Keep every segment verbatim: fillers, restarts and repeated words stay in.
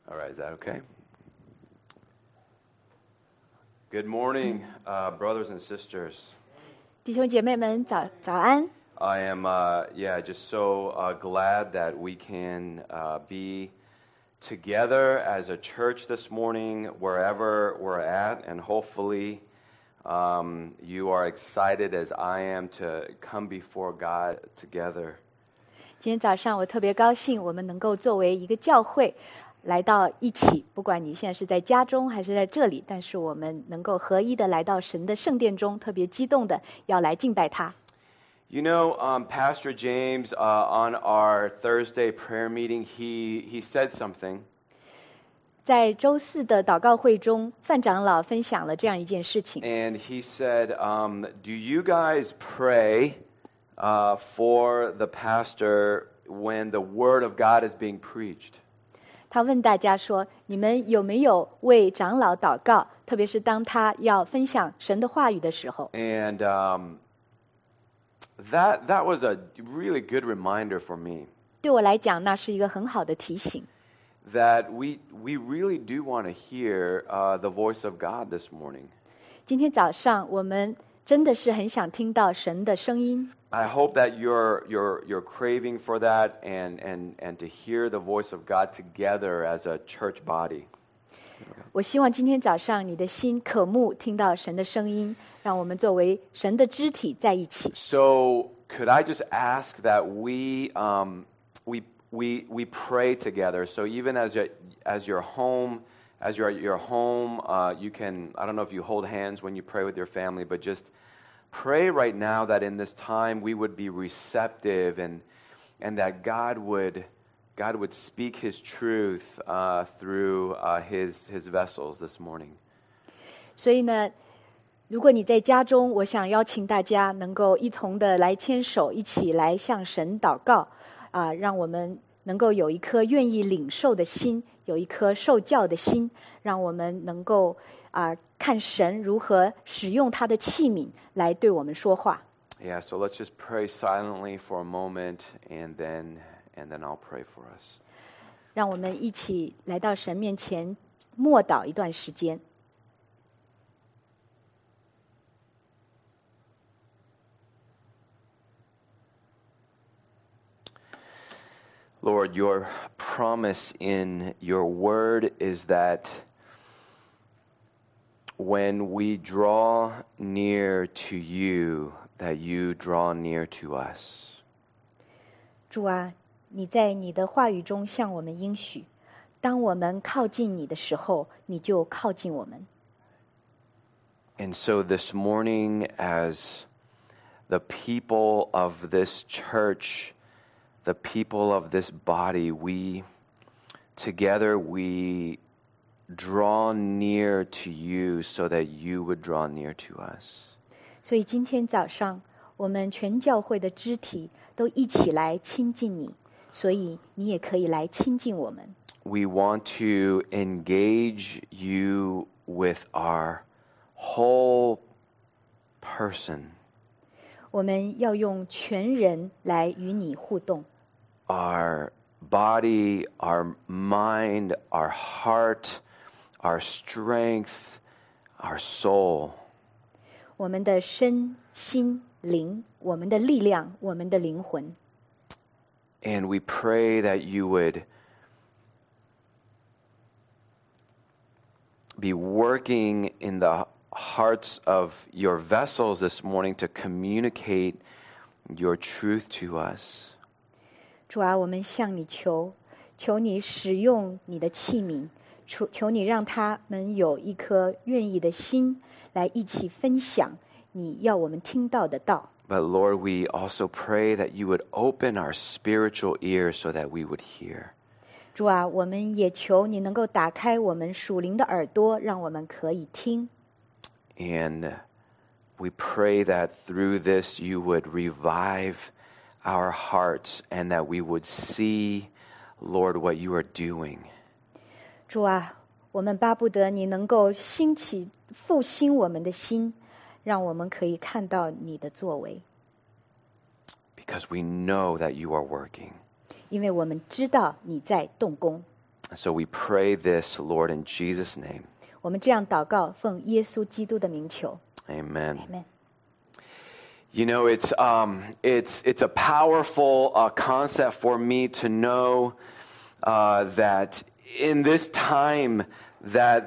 All right, is that okay? Good morning, uh, brothers and sisters. 弟兄姐妹们，早早安！ I am, uh, yeah, just so uh, glad that we can uh, be together as a church this morning, wherever we're at, and hopefully um, you are excited as I am to come before God together. 今天早上我特别高兴，我们能够作为一个教会来到一起。不管你现在是在家中还是在这里，但是我们能够合一的来到神的圣殿中，特别激动的要来敬拜他。 You know, um, Pastor James, uh, on our Thursday prayer meeting, he he said something. 在周四的祷告会中，范长老分享了这样一件事情。 And he said, um, do you guys pray uh, for the pastor when the word of God is being preached? 他问大家说：“你们有没有为长老祷告？特别是当他要分享神的话语的时候。” And um, that that was a really good reminder for me 对我来讲，那是一个很好的提醒。 that we we really do want to hear uh, the voice of God this morning. 今天早上，我们真的是很想听到神的声音。 I hope that you're you're you're craving for that and and and to hear the voice of God together as a church body. 我希望今天早上你的心渴慕听到神的声音，让我们作为神的肢体在一起。 So could I just ask that we um, we we we pray together? So even as your as your home as you're at your home, uh, you can, I don't know if you hold hands when you pray with your family, but just pray right now that in this time we would be receptive and and that God would God would speak His truth uh, through uh, His His vessels this morning. 所以呢，如果你在家中，我想邀请大家能够一同的来牵手，一起来向神祷告啊、让我们能够有一颗愿意领受的心，有一颗受教的心，让我们能够啊、看神如何使用他的器皿来对我们说话。 Yeah, so let's just pray silently for a moment and then and then I'll pray for us. 让我们一起来到神面前默祷一段时间。 Lord, your promise in your word is that when we draw near to you, that you draw near to us. 主啊，你在你的话语中向我们应许，当我们靠近你的时候，你就靠近我们。 And so this morning, as the people of this church, the people of this body, we together we draw near to you so that you would draw near to us. 所以今天早上，我们全教会的肢体都一起来亲近你，所以你也可以来亲近我们。 We want to engage you with our whole person, 我们要用全人来与你互动， our body, our mind, our heart, our strength, our soul. 我们的身心灵，我们的力量，我们的灵魂。 And we pray that you would be working in the hearts of your vessels this morning to communicate your truth to us. 主啊，我们向你求，求你使用你的器皿，求求你让他们有一颗愿意的心，来一起分享你要我们听到的道。 But Lord, we also pray that you would open our spiritual ears so that we would hear. 主啊，我们也求你能够打开我们属灵的耳朵，让我们可以听。 And we pray that through this you would revive our hearts and that we would see, Lord, what you are doing. 主啊，我们巴不得你能够兴起复兴我们的心，让我们可以看到你的作为。 Because we know that you are working. 因为我们知道你在动工。 So we pray this, Lord, in Jesus' name. 我们这样祷告，奉耶稣基督的名求。 Amen. Amen. You know, it's um, it's it's a powerful uh, concept for me to know uh, that in this time that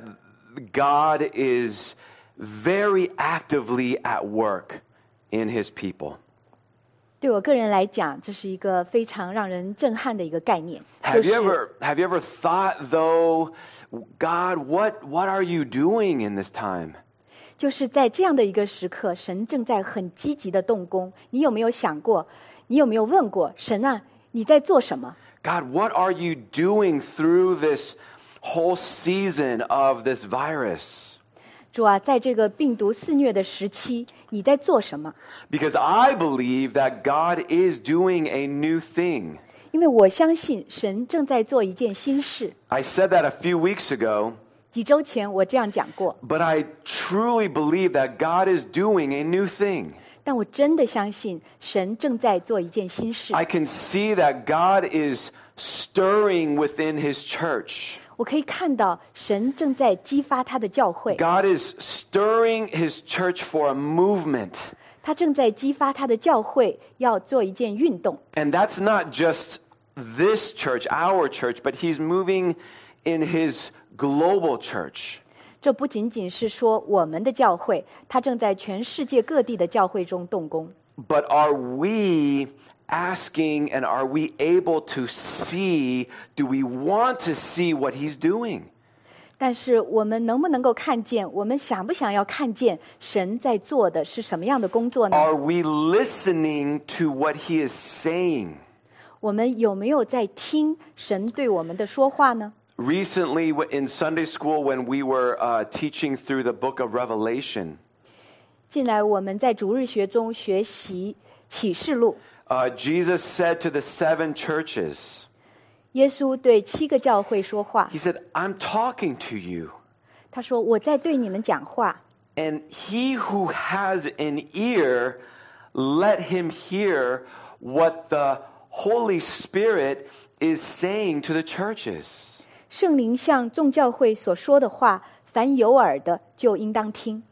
God is very actively at work in His people. 对我个人来讲，这是一个非常让人震撼的一个概念。 Have 就 you 是 ever have you ever thought though, God, what what are you doing in this time? 就是在这样的一个时刻，神正在很积极的动工。你有没有想过？你有没有问过神啊？你在做什么？ God, what are you doing through this whole season of this virus? 主啊，在这个病毒肆虐的时期，你在做什么？ Because I believe that God is doing a new thing. 因为我相信神正在做一件新事。 I said that a few weeks ago, 几周前我这样讲过， but I truly believe that God is doing a new thing. 但我真的相信神正在做一件新事。 I can see that God is stirring within His church. 我可以看到神正在激发他的教会， God is stirring His church for a movement. 他正在激发他的教会要做一件运动。 And that's not just this church, our church, but He's moving in His global church. 这不仅仅是说我们的教会，他正在全世界各地的教会中动工。 But are we asking and are we able to see, do we want to see what He's doing? 但是我们能不能够看见？我们想不想要看见神在做的是什么样的工作呢？ Are we listening to what He is saying? 我们有没有在听神对我们的说话呢？ Recently in Sunday school when we were uh, teaching through the book of Revelation, 近来我们在主日学中学习启示录， uh, Jesus said to the seven churches, 耶稣对七个教会说话， He said, I'm talking to you. 他说：“我在对你们讲话。 And he who has an ear, let him hear what the Holy Spirit is saying to the churches. 圣灵向众教会所说的话，凡有耳的就应当听。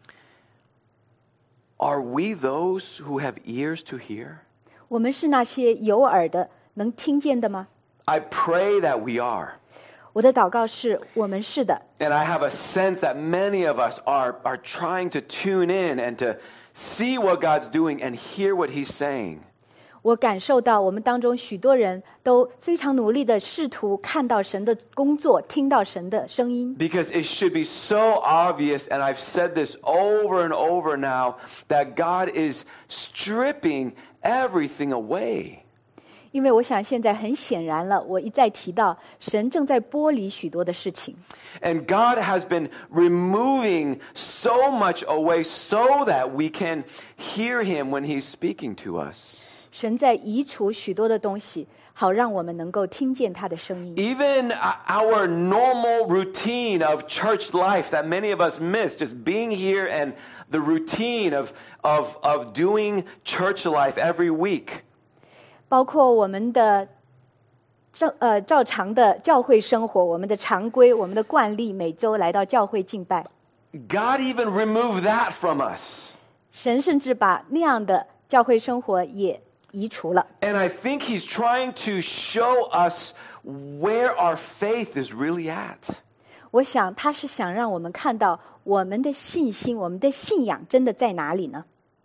Are we those who have ears to hear? 我们是那些有耳的能听见的吗？ I pray that we are. 我的祷告是我们是的。 And I have a sense that many of us are, are trying to tune in and to see what God's doing and hear what He's saying. 我感受到我们当中许多人都非常努力的试图看到神的工作，听到神的声音。 Because it should be so obvious, and I've said this over and over now, that God is stripping everything away. 因为我想现在很显然了，我一再提到神正在剥离许多的事情， And God has been removing so much away so that we can hear Him when He's speaking to us. 神在移除许多的东西，好让我们能够听见他的声音。 Even our normal routine of church life that many of us miss, just being here and the routine of, of, of doing church life every week. 包括我们的照呃照常的教会生活，我们的常规，我们的惯例，每周来到教会敬拜。 God even removed that from us. 神甚至把那样的教会生活也移除了。 And I think He's trying to show us where our faith is really at. 我想他是想让我们看到我们的信心，我们的信仰真的在哪里呢？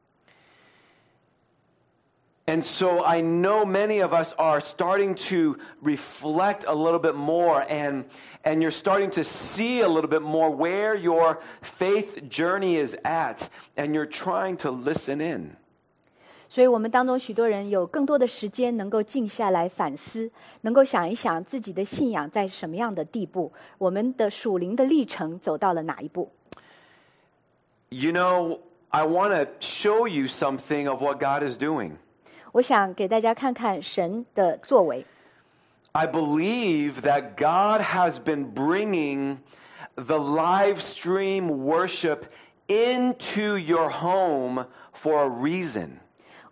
And so I know many of us are starting to reflect a little bit more, and, and you're starting to see a little bit more where your faith journey is at, and you're trying to listen in. 所以我们当中许多人有更多的时间能够静下来反思，能够想一想自己的信仰在什么样的地步，我们的属灵的历程走到了哪一步。 You know, I want to show you something of what God is doing. 我想给大家看看神的作为。 I believe that God has been bringing the live stream worship into your home for a reason.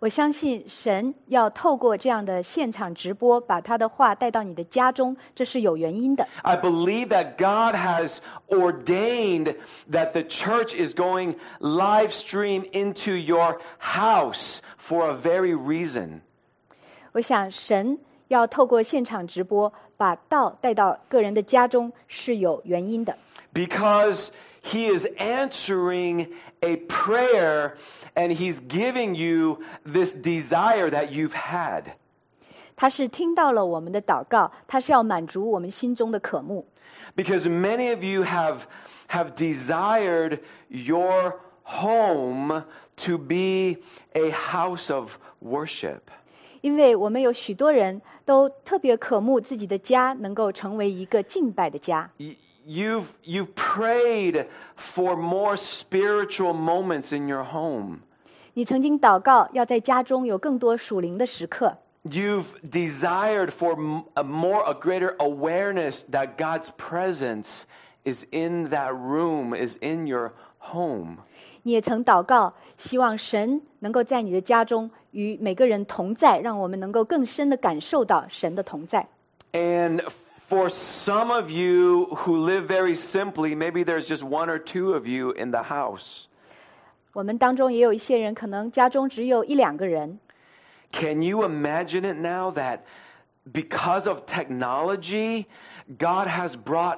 我相信神要透过这样的现场直播，把他的话带到你的家中，这是有原因的。 I believe that God has ordained that the church is going live stream into your house for a very reason. 我想神要透过现场直播，把道带到个人的家中是有原因的。 Because he is answering a prayer and he's giving you this desire that you've had. 他是听到了我们的祷告，他是要满足我们心中的渴慕。 Because many of you have, have desired your home to be a house of worship. 因为我们有许多人都特别渴慕自己的家能够成为一个敬拜的家。 You've, you've prayed for more spiritual moments in your home. 你曾经祷告要在家中有更多属灵的时刻。 You've desired for a more, a greater awareness that God's presence is in that room, is in your home. 你也曾祷告，希望神能够在你的家中与每个人同在，让我们能够更深地感受到神的同在。 And for some of you who live very simply, maybe there's just one or two of you in the house. 我们当中也有一些人，可能家中只有一两个人。 Can you imagine it now that because of technology, God has brought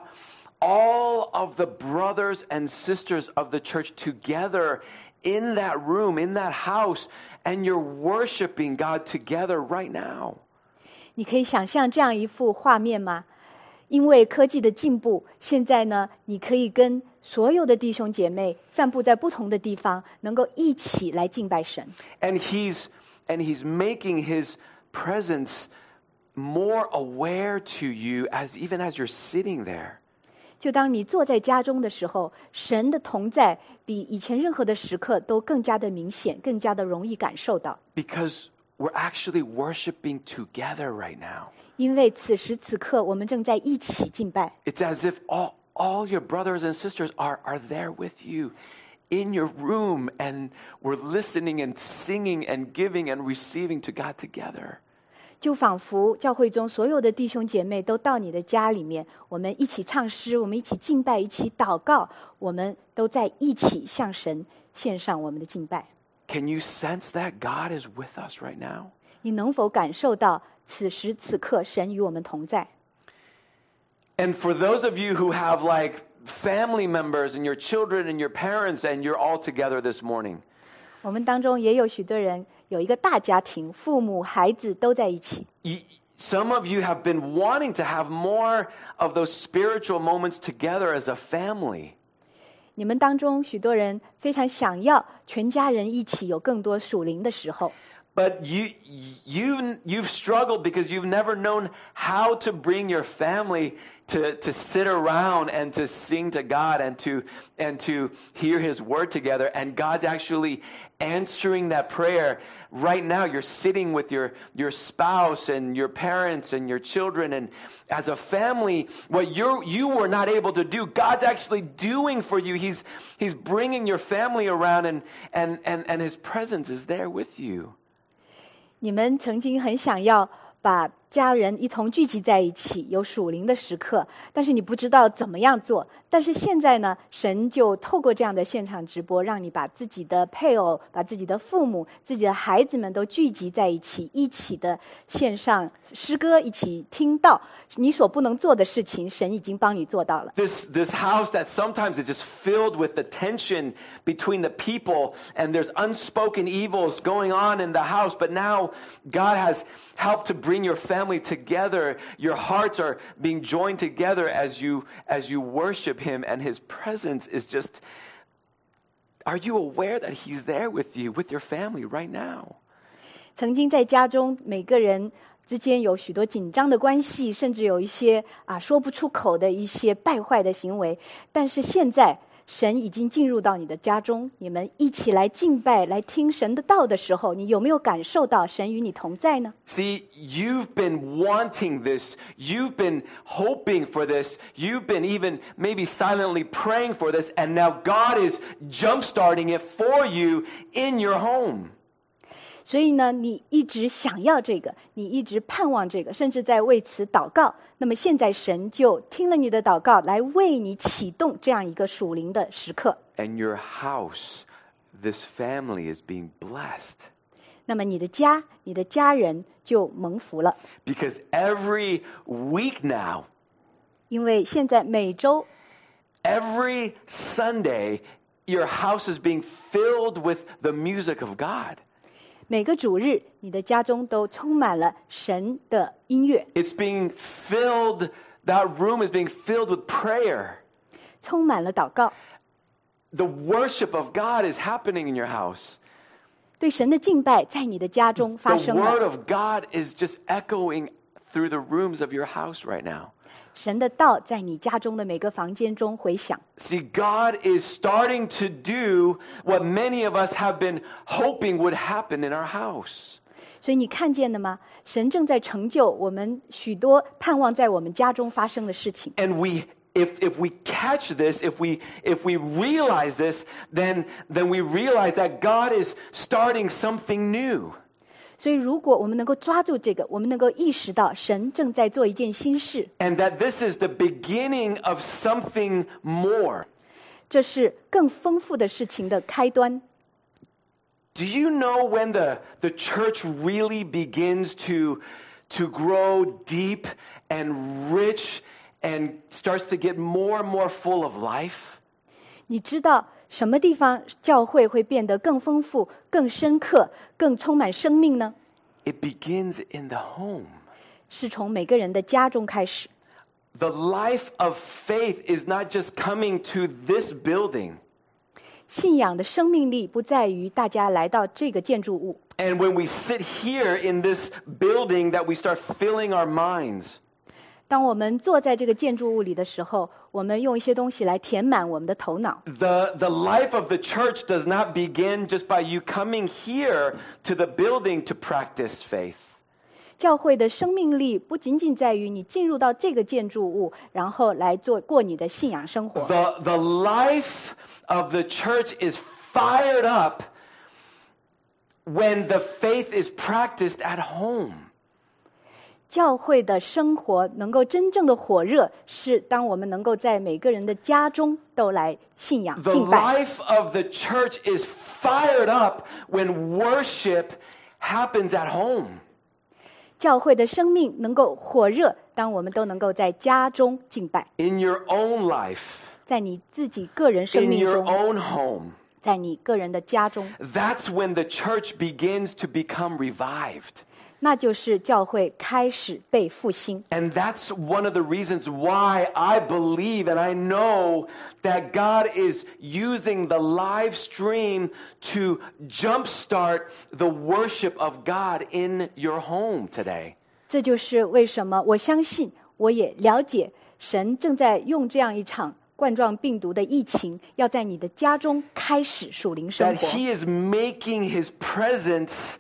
all of the brothers and sisters of the church together in that room, in that house, and you're worshiping God together right now? 你可以想象这样一幅画面吗？因为科技的进步，现在呢，你可以跟所有的弟兄姐妹散布在不同的地方，能够一起来敬拜神。 And he's and he's making his presence more aware to you as even as you're sitting there. 就当你坐在家中的时候，神的同在比以前任何的时刻都更加的明显，更加的容易感受到。 Because we're actually worshiping together right now. 因为此时此刻我们正在一起敬拜。 It's as if all, all your brothers and sisters are, are there with you in your room, and we're listening and singing and giving and receiving to God together. 就仿佛教会中所有的弟兄姐妹都到你的家里面，我们一起唱诗，我们一起敬拜，一起祷告，我们都在一起向神献上我们的敬拜。 Can you sense that God is with us right now? 你能否感受到此时此刻神与我们同在？ And for those of you who have like family members and your children and your parents and you're all together this morning. 我们当中也有许多人有一个大家庭，父母孩子都在一起。 You, some of you have been wanting to have more of those spiritual moments together as a family. 你们当中许多人非常想要全家人一起有更多属灵的时候。 But you, you've, you've struggled because you've never known how to bring your family to, to sit around and to sing to God and to, and to hear his word together. And God's actually answering that prayer. Right now, you're sitting with your, your spouse and your parents and your children. And as a family, what you you were not able to do, God's actually doing for you. He's, he's bringing your family around, and, and, and, and his presence is there with you. 你们曾经很想要把家人一同聚集在一起，有属灵的时刻，但是你不知道怎么样做。但是现在呢，神就透过这样的现场直播，让你把自己的配偶、把自己的父母、自己的孩子们都聚集在一起，一起的线上诗歌，一起听到你所不能做的事情，神已经帮你做到了。 This, this house that sometimes is just filled with the tension between the people, and there's unspoken evils going on in the house, but now God has helped to bring your family together. Your hearts are being joined together as you as you worship him, and his presence is just, are you aware that he's there with you, with your family right now? 曾经在家中每个人之间有许多紧张的关系，甚至有一些啊说不出口的一些败坏的行为，但是现在神已经进入到你的家中，你们一起来敬拜，来听神的道的时候，你有没有感受到神与你同在呢？ See, you've been wanting this. You've been hoping for this. You've been even maybe silently praying for this. And now God is jumpstarting it for you in your home. 所以呢，你一直想要这个，你一直盼望这个，甚至在为此祷告。那么现在神就听了你的祷告，来为你启动这样一个属灵的时刻。 And your house, this family is being blessed. 那么你的家，你的家人就蒙福了。 Because every week now, 因为现在每周 every Sunday, your house is being filled with the music of God. 每个主日，你的家中都充满了神的音乐， It's being filled, that room is being filled with prayer. 充满了祷告。 The worship of God is happening in your house. 对神的敬拜在你的家中发 The 生 word 了， of God is just echoing through the rooms of your house right now. 神的道在你家中的每个房间中回响。 See, God is starting to do what many of us have been hoping would happen in our house. 所以你看见了吗？神正在成就我们许多盼望在我们家中发生的事情。 And we if if we catch this, if we if we realize this, then then we realize that God is starting something new. 所以如果我们能够抓住这个，我们能够意识到神正在做一件新事， And that this is the beginning of something more. 这是更丰富的事情的开端。 Do you know when the, the church really begins to, to grow deep and rich and starts to get more and more full of life? 你知道什么地方教会会变得更丰富、更深刻、更充满生命呢？ It begins in the home. 是从每个人的家中开始。 The life of faith is not just coming to this building. 信仰的生命力不在于大家来到这个建筑物， And when we sit here in this building, that we start filling our minds. 当我们坐在这个建筑物里的时候，我们用一些东西来填满我们的头脑。 The, the life of the church does not begin just by you coming here to the building to practice faith. 教会的生命力不仅仅在于你进入到这个建筑物，然后来做过你的信仰生活。 The, the life of the church is fired up when the faith is practiced at home. 教会的生活能够真正的火热，是当我们能够在每个人的家中都来信仰 The 敬拜。 life of the church is fired up when worship happens at home. 教会的生命能够火热，当我们都能够在家中敬拜， In your own life, 在你自己个人生 in 命 your 中， own home. 在你个人的家中， That's when the church begins to become revived. 那就是教会开始被复兴。 And that's one of the reasons why I believe and I know that God is using the live stream to jumpstart the worship of God in your home today. 这就是为什么我相信，我也了解，神正在用这样一场冠状病毒的疫情，要在你的家中开始属灵生 That 活。 He is making His presence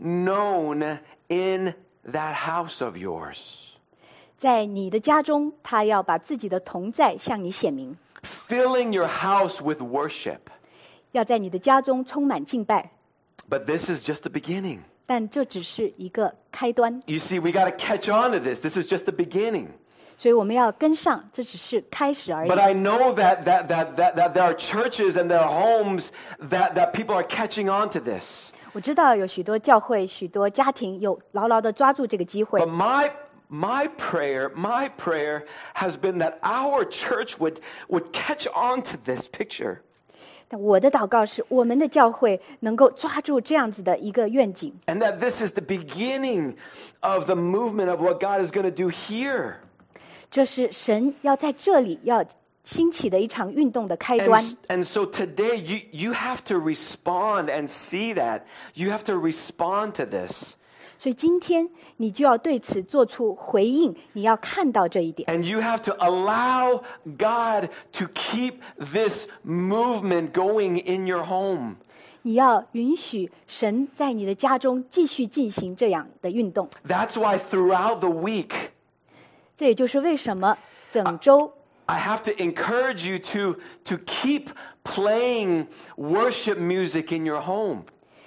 known in that house of yours. 在你的家中，他要把自己的同在向你显明， Filling your house with worship. 要在你的家中充满敬拜。 But this is just the beginning. 但这只是一个开端， You see, we got to catch on to this. This is just the beginning. 所以我们要跟上，这只是开始而已 But。I know that, that, that, that, that there are churches and there are homes that, that people are catching on to this. 我知道有许多教会、许多家庭有牢牢的抓住这个机会 But，my, my prayer, my prayer has been that our church would, would catch on to this picture. 但我的祷告是，我们的教会能够抓住这样子的一个愿景， And that this is the beginning of the movement of what God is going to do here. 这是神要在这里要兴起的一场运动的开端。 And, and so today you, you have to respond and see that. You have to respond to this. 所以今天你就要对此做出回应，你要看到这一点， And you have to allow God to keep this movement going in your home. 你要允许神在你的家中继续进行这样的运动。 That's why throughout the week, 这也就是为什么整周 I have to encourage you to, to keep playing worship music in your home.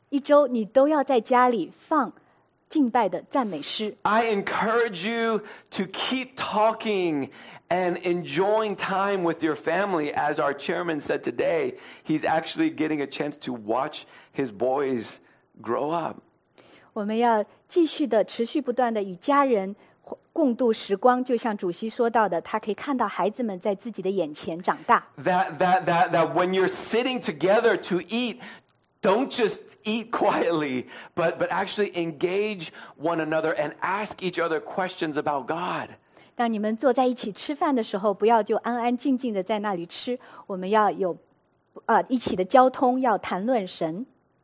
一周你都要在家里放敬拜的赞美诗。 I encourage you to keep talking and enjoying time with your family. As our chairman said today, he's actually getting a chance to watch his boys grow up. 我们要继续的持续不断的与家人共度时光，就像主席说到的，他可以看到孩子们在自己的眼前长大。 That, that, that, that when you're sitting together to eat, don't just eat quietly, but, but actually engage one another and ask each other questions about God. 当你们坐在一起吃饭的时候，不要就安安静静的在那里吃，我们要有呃一起的交通，要谈论神。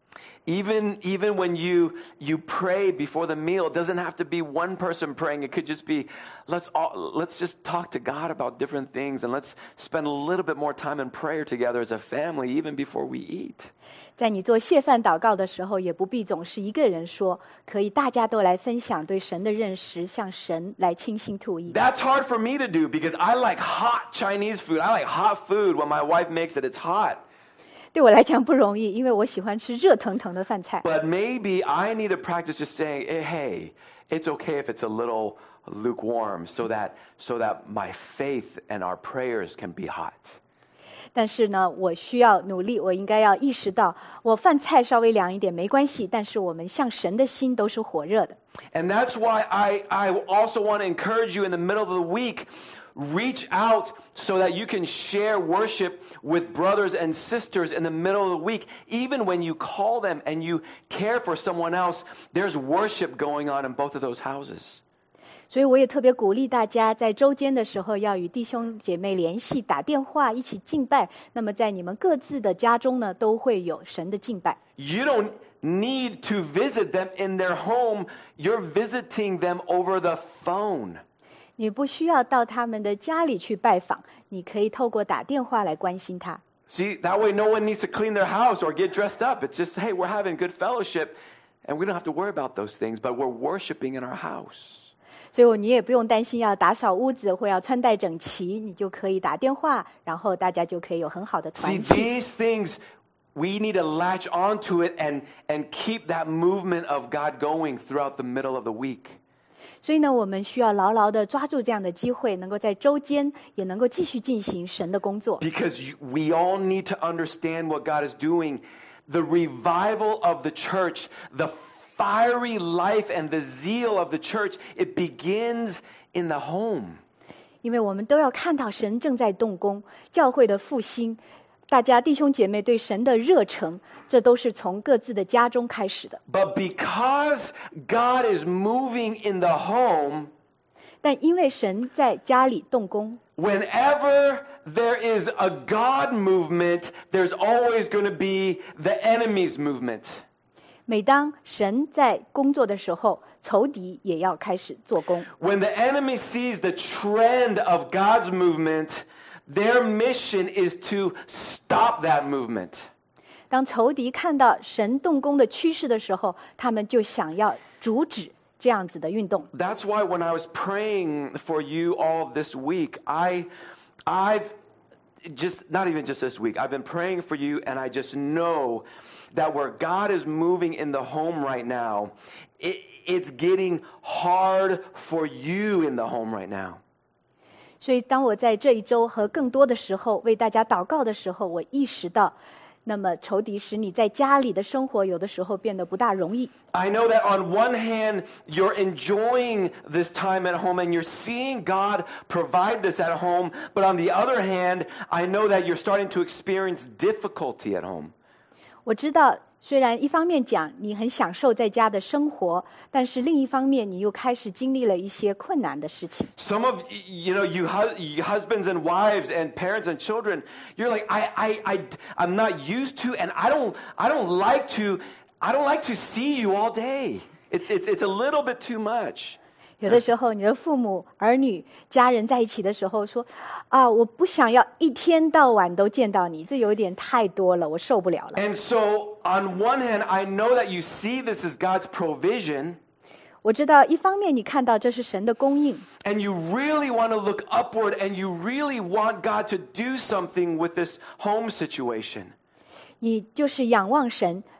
Even, even when you, you pray before the meal, it doesn't have to be one person praying. It could just be, let's, all, let's just talk to God about different things, and let's spend a little bit more time in prayer together as a family, even before we eat. 在你做谢饭祷告的时候，也不必总是一个人说，可以大家都来分享对神的认识，向神来倾心吐意。 That's hard for me to do because I like hot Chinese food. I like hot food. When my wife makes it, it's hot. 对我来讲不容易，因为我喜欢吃热腾腾的饭菜。 But maybe I need to practice just saying, hey, it's okay if it's a little lukewarm so that, so that my faith and our prayers can be hot. 但是呢，我需要努力，我应该要意识到，我饭菜稍微凉一点没关系，但是我们向神的心都是火热的。 And that's why I, I also want to encourage you in the middle of the week, reach out so that you can share worship with brothers and sisters in the middle of the week. Even when you call them and you care for someone else, there's worship going on in both of those houses. 所以我也特别鼓励大家，在周间的时候要与弟兄姐妹联系，打电话一起敬拜。那么在你们各自的家中呢，都会有神的敬拜。 You don't need to visit them in their home. You're visiting them over the phone. 你不需要到他们的家里去拜访，你可以透过打电话来关心他。 See, that way no one needs to clean their house or get dressed up. It's just, hey, we're having good fellowship, and we don't have to worry about those things, but we're worshiping in our house. 所以你也不用担心要打扫屋子或要穿戴整齐，你就可以打电话，然后大家就可以有很好的 See, 团契。 these things, we need to latch onto it and, and keep that movement of God going throughout the middle of the week. 所以呢，我们需要牢牢的抓住这样的机会，能够在周间也能够继续进行神的工作。 Because you, we all need to understand what God is doing. The revival of the church, the fiery life and the zeal of the church, it begins in the home. 因为我们都要看到神正在动工，教会的复兴，大家弟兄姐妹对神的热诚，这都是从各自的家中开始的。 But because God is moving in the home, 但因为神在家里动工， whenever there is a God movement, there's always going to be the enemy's movement. 每当神在工作的时候，仇敌也要开始做工。 When the enemy sees the trend of God's movement, their mission is to stop that movement. 当仇敌看到神动工的趋势的时候，他们就想要阻止这样子的运动。 That's why when I was praying for you all this week, I, I've just, not even just this week, I've been praying for you, and I just know that where God is moving in the home right now, it, it's getting hard for you in the home right now. 所以当我在这一周和更多的时候为大家祷告的时候，我意识到，那么仇敌使你在家里的生活有的时候变得不大容易。 I know that on one hand, you're enjoying this time at home and you're seeing God provide this at home. But on the other hand, I know that you're starting to experience difficulty at home. 我知道，虽然一方面讲你很享受在家的生活，但是另一方面你又开始经历了一些困难的事情。 Some of you know, you, hu- you husbands and wives and parents and children, you're like, I, I, I, I'm not used to, and I don't, I don't like to, I don't like to see you all day. It's, it's, it's a little bit too much. 有的时候，你的父母、儿女、家人在一起的时候说：“啊，我不想要一天到晚都见到你，这有点太多了，我受不了了。” And so, on one hand, I know that you see this as God's provision. 我知道，一方面你看到这是神的供应， And you really want to look upward and you really want God to do something with this home situation. 你就是仰望神，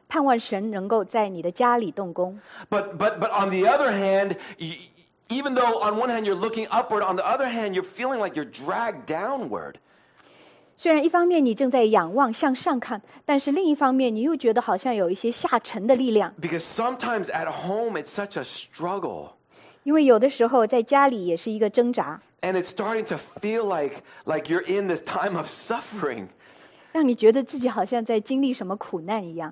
盼望神能够在你的家里动工。 But, but, but on the other hand, y- even though on one hand you're looking upward, on the other hand you're feeling like you're dragged downward. 虽然一方面你正在仰望向上看，但是另一方面你又觉得好像有一些下沉的力量。 Because sometimes at home it's such a struggle. 因为有的时候在家里也是一个挣扎， And it's starting to feel like, like you're in this time of suffering. 让你觉得自己好像在经历什么苦难一样。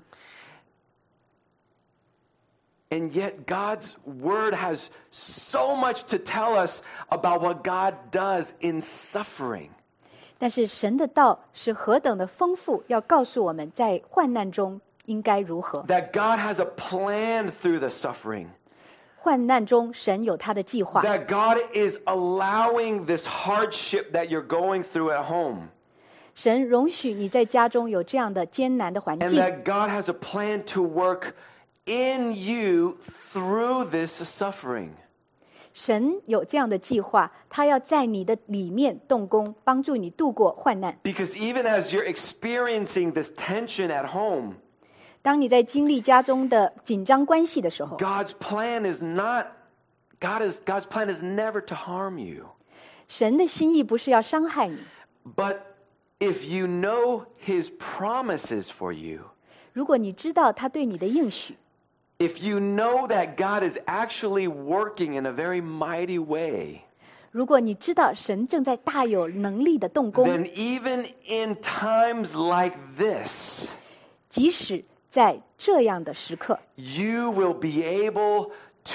And yet God's word has so much to tell us about what God does in suffering. 但是神的道是何等的丰富，要告诉我们在患难中应该如何。 That God has a plan through the suffering. 患难中神有他的计划， That God is allowing this hardship that you're going through at home. 神容许你在家中有这样的艰难的环 And 境， that God has a plan to work in you through this suffering. 神有这样的计划，他要在你的里面动工，帮助你度过患难。 Because even as you're experiencing this tension at home, 当你在经历家中的紧张关系的时候， God's plan is not, God is, God's plan is never to harm you. 神的心意不是要伤害你。 But if you know His promises for you, 如果你知道他对你的应许， if you know that God is actually working in a very mighty way, 如果你知道神正在大有能力的动工， then even in times like this, 即使在这样的时刻， you will be able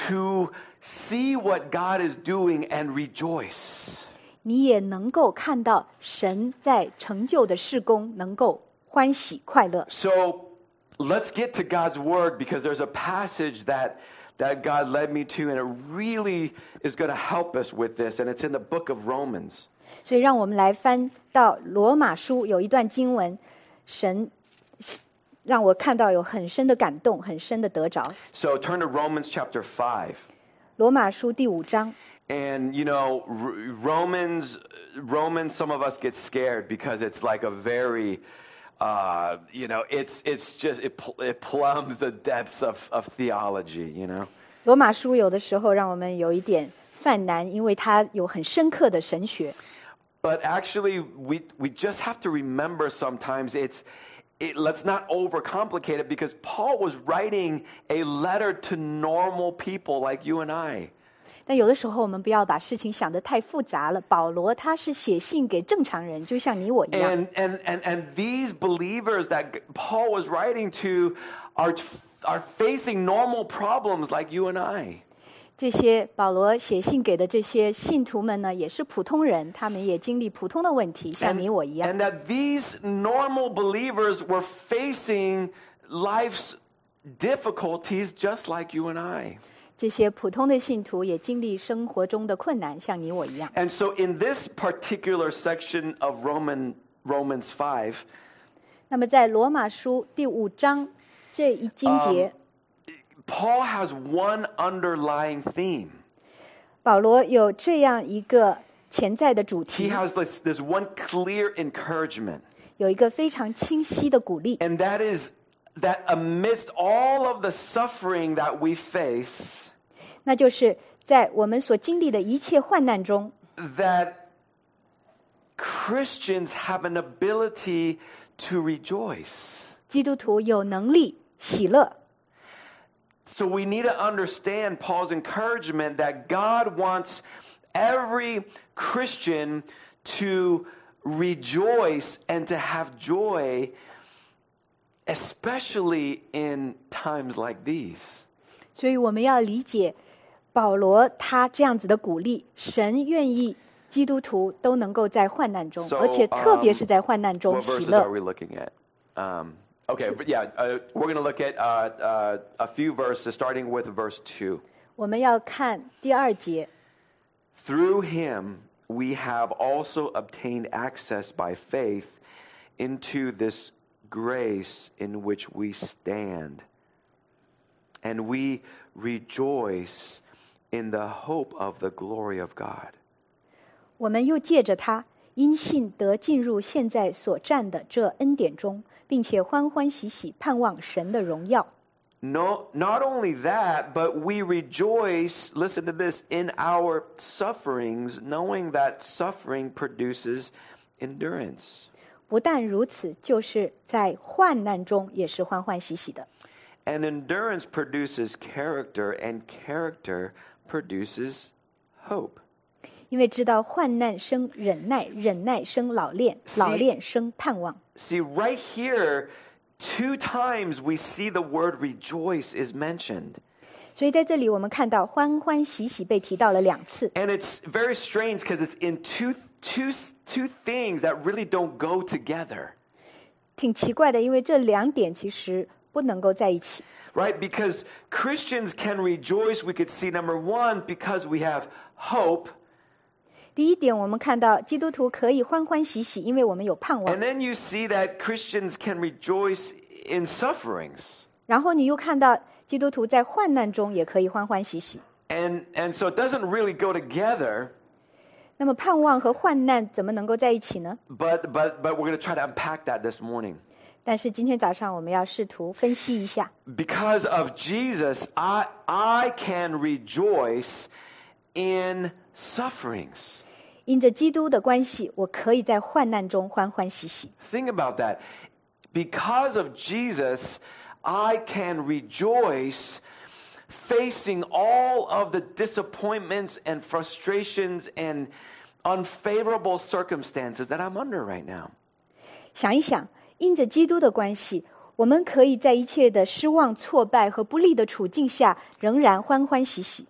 to see what God is doing and rejoice. 你也能够看到神在成就的事工，能够欢喜快乐。 So let's get to God's word, because there's a passage that that God led me to, and it really is going to help us with this, and it's in the book of Romans. 所以让我们来翻到罗马书，有一段经文，神让我看到有很深的感动，很深的得着。 So turn to Romans chapter five. 罗马书第五章， And you know, R- Romans, Romans, some of us get scared because it's like a very, uh, you know, it's it's just it, pl- it plumbs the depths of, of theology, you know. 罗马书有的时候让我们有一点犯难，因为它有很深刻的神学。 But actually, we we just have to remember sometimes it's. It, let's not overcomplicate it, because Paul was writing a letter to normal people like you and I. 但有的时候我们不要把事情想得太复杂了。保罗他是写信给正常人，就像你我一样。 And, and, and, and these believers that Paul was writing to are, are facing normal problems like you and I. 这些保罗写信给的这些信徒们呢，也是普通人，他们也经历普通的问题，像 And, 你我一样。 and that these normal believers were facing life's difficulties just like you and I. 这些普通的信徒也经历生活中的困难，像你我一样。 And so in this particular section of Roman, Romans five, 那么在罗马书第五章这一经节， Paul has one underlying theme. 保罗有这样一个潜在的主 He 题， has this, this one clear encouragement, 有一个非常清晰的鼓励， and that is that amidst all of the suffering that we face, 那就是在我们所经历的一切患难中， that Christians have an ability to rejoice. 基督徒有能力喜乐。 So we need to understand Paul's encouragement that God wants every Christian to rejoice and to have joy, especially in times like these. 所以我们要理解保罗他这样子的鼓励，神愿意基督徒都能够在患难中， So, 而且特别是在患难 What 中喜 verses are 乐。 we looking at? Um, okay, but yeah, uh, we're going to look at uh, uh, a few verses, starting with verse two. 我们要看第二节， Through him we have also obtained access by faith into this grace in which we stand, and we rejoice in the hope of the glory of God. 我们又借着他因信得进入现在所占的这恩典中，并且欢欢喜喜盼望神的荣耀。 No, not only that, but we rejoice, listen to this, in our sufferings, knowing that suffering produces endurance. 不但如此，就是在患难中也是欢欢喜喜的。 And endurance produces character, and character produces hope. 因为知道患难生忍耐，忍耐生老练，老练生盼望。 See, right here, two times we see the word rejoice is mentioned. 所以在这里我们看到欢欢喜喜被提到了两次。 And it's very strange because it's in two, two, two things that really don't go together. 挺奇怪的，因为这两点其实不能够在一起。 Right? Because Christians can rejoice, we could see number one, because we have hope. 第一点，我们看到基督徒可以欢欢喜喜，因为我们有盼望。 And then you see that Christians can rejoice in sufferings. 然后你又看到基督徒在患难中也可以欢欢喜喜。 And, and so it doesn't really go together. 那么盼望和患难怎么能够在一起呢？ But, but, but we're going to try to unpack that this morning. 但是今天早上我们要试图分析一下。 Because of Jesus, I, I can rejoice in sufferings. 因着基督的关系，我可以在患难中欢欢喜喜。 Think about that. Because of Jesus, I can rejoice facing all of the disappointments and frustrations and unfavorable circumstances that I'm under right now. 想一想，因着基督的关系，我们可以在一切的失望、挫败和不利的处境下，仍然欢欢喜喜。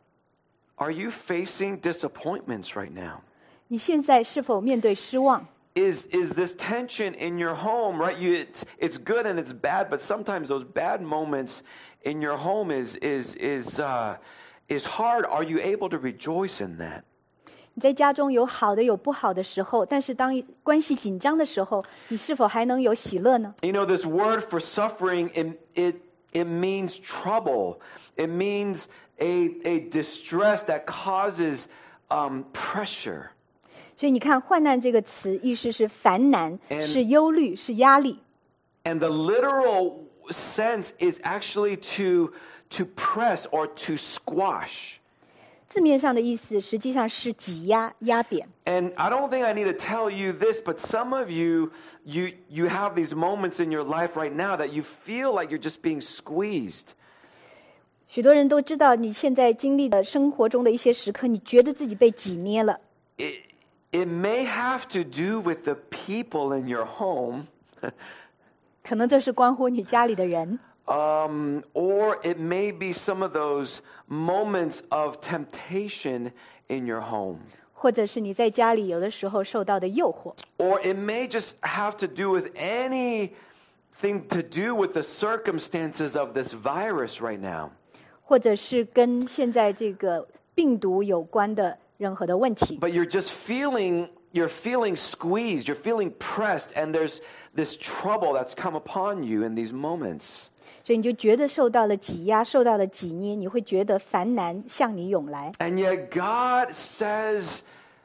Are you facing disappointments right now? 你现在是否面对失望？ Is is this tension in your home, right? You, it's, it's good and it's bad, but sometimes those bad moments in your home is is is uh, is hard. Are you able to rejoice in that? 你在家中有好的有不好的时候，但是当关系紧张的时候，你是否还能有喜乐呢？ You know, this word for suffering, it it, it means trouble. It means a a distress that causes um, pressure. 所以你看，患难这个词意思是烦难，是忧虑，是压力。 And the literal sense is actually to to press or to squash. 字面上的意思实际上是挤压、压扁。 And I don't think I need to tell you this, but some of you, you you have these moments in your life right now that you feel like you're just being squeezed. 许多人都知道，你现在经历的生活中的一些时刻，你觉得自己被挤捏了。 It, it may have to do with the people in your home. 可能这是关乎你家里的人。 Um, or it may be some of those moments of temptation in your home. 或者是你在家里有的时候受到的诱惑， Or it may just have to do with anything to do with the circumstances of this virus right now. 或者是跟现在这个病毒有关的任何的问题。 But you're just feeling, you're feeling squeezed, you're feeling pressed, and there's this trouble that's come upon you in these moments. 所以你就觉得受到了挤压，受到了挤捏，你会觉得烦难向你涌来。 And yet God says,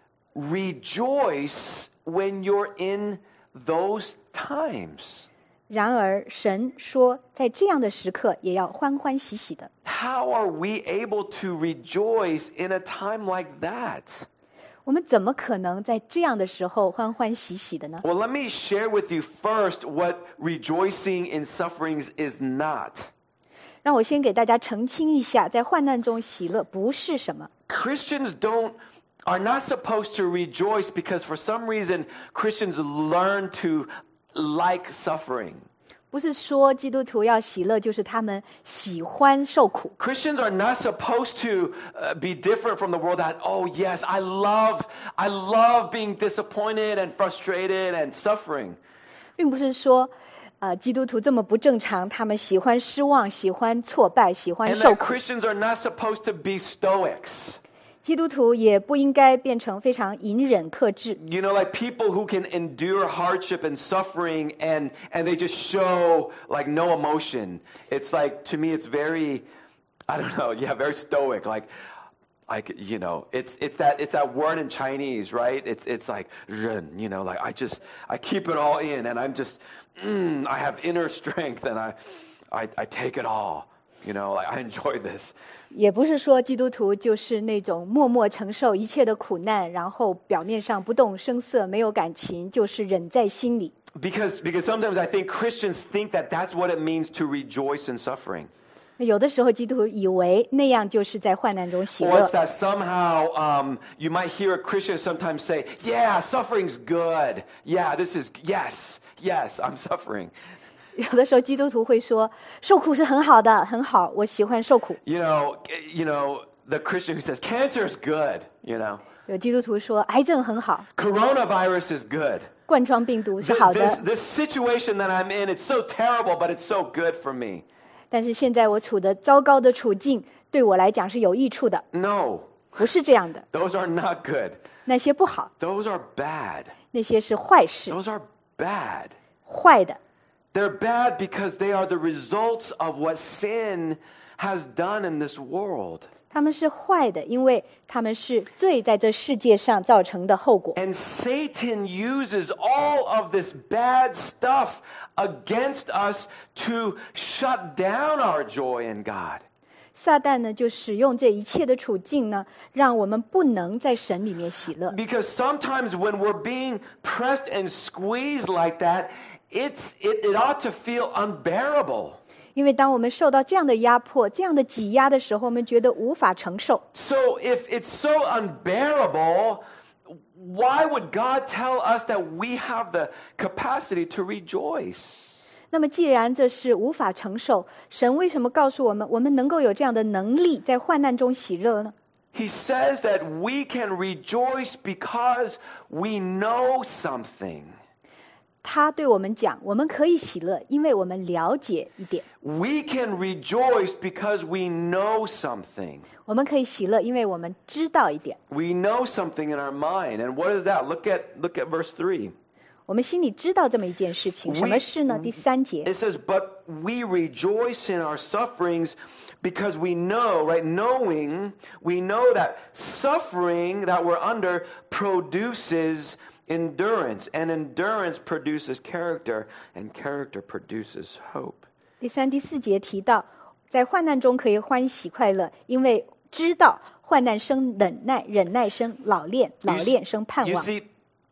rejoice when you're in those times. 然而神说，在这样的时刻也要欢欢喜喜的。 How are we able to rejoice in a time like that? 我们怎么可能在这样的时候欢欢喜喜的呢？ Well, let me share with you first what rejoicing in sufferings is not. 让我先给大家澄清一下，在患难中喜乐不是什么。 Christians don't are not supposed to rejoice because for some reason Christians learn to like suffering. 不是说基督徒要喜乐，就是他们喜欢受苦。 Christians are not supposed to uh, be different from the world that, oh yes, I love, I love being disappointed and frustrated and suffering. 并不是说，呃，基督徒这么不正常，他们喜欢失望，喜欢挫败，喜欢 And 受 that 苦。 Christians are not supposed to be stoics. 基督徒也不应该变成非常隐忍克制。 You know, like people who can endure hardship and suffering and, and they just show like no emotion. It's like, to me, it's very, I don't know, yeah, very stoic. Like, like, you know, it's it's that it's that word in Chinese, right? It's it's like 忍, you know, like I just I keep it all in, and I'm just mm, I have inner strength, and I, I I take it all, you know, like I enjoy this. 也不是说基督徒就是那种默默承受一切的苦难，然后表面上不动声色，没有感情，就是忍在心里。 Because because sometimes I think Christians think that that's what it means to rejoice in suffering. 有的时候基督徒以为那样就是在患难中喜 Or 乐 it's，that somehow um, you might hear a Christian sometimes say, "Yeah, suffering's good. Yeah, this is yes, yes, I'm suffering." 有的时候基督徒会说受苦是很好的，很好，我喜欢受苦。 You know, you know, the Christian who says cancer's good. You know, 有基督徒说癌症很好， coronavirus is good. 冠状病毒是 Th- 好 This 的， this situation that I'm in, it's so terrible, but it's so good for me. 但是现在我处的糟糕的处境对我来讲是有益处的， No, 不是这样的。 those are not good. 那些不好， Those are bad. 那些是坏事， Those are bad. 坏的。 They're bad because they are the results of what sin has done in this world. 他们是坏的，因为他们是罪在这世界上造成的后果。 And Satan uses all of this bad stuff against us to shut down our joy in God. 撒旦呢，就使用这一切的处境呢，让我们不能在神里面喜乐。 Because sometimes when we're being pressed and squeezed like that, it's it, it ought to feel unbearable. 因为当我们受到这样的压迫、这样的挤压的时候，我们觉得无法承受。 So if it's so unbearable, why would God tell us that we have the capacity to rejoice? 那么，既然这是无法承受，神为什么告诉我们，我们能够有这样的能力，在患难中喜乐呢？ He says that we can rejoice because we know something. 他对我们讲，我们可以喜乐，因为我们了解一点。 We can rejoice because we know something. 我们可以喜乐，因为我们知道一点。 We know something in our mind. And what is that? Look at look at verse three. 我们心里知道这么一件事情，什么事呢？第三节， It says, "But we rejoice in our sufferings because we know," right? Knowing, we know that suffering that we're under produces endurance, and endurance produces character, and character produces hope. 第三、第四节提到，在患难中可以欢喜快乐，因为知道患难生忍耐，忍耐生老练，老练生盼 You 望。 see,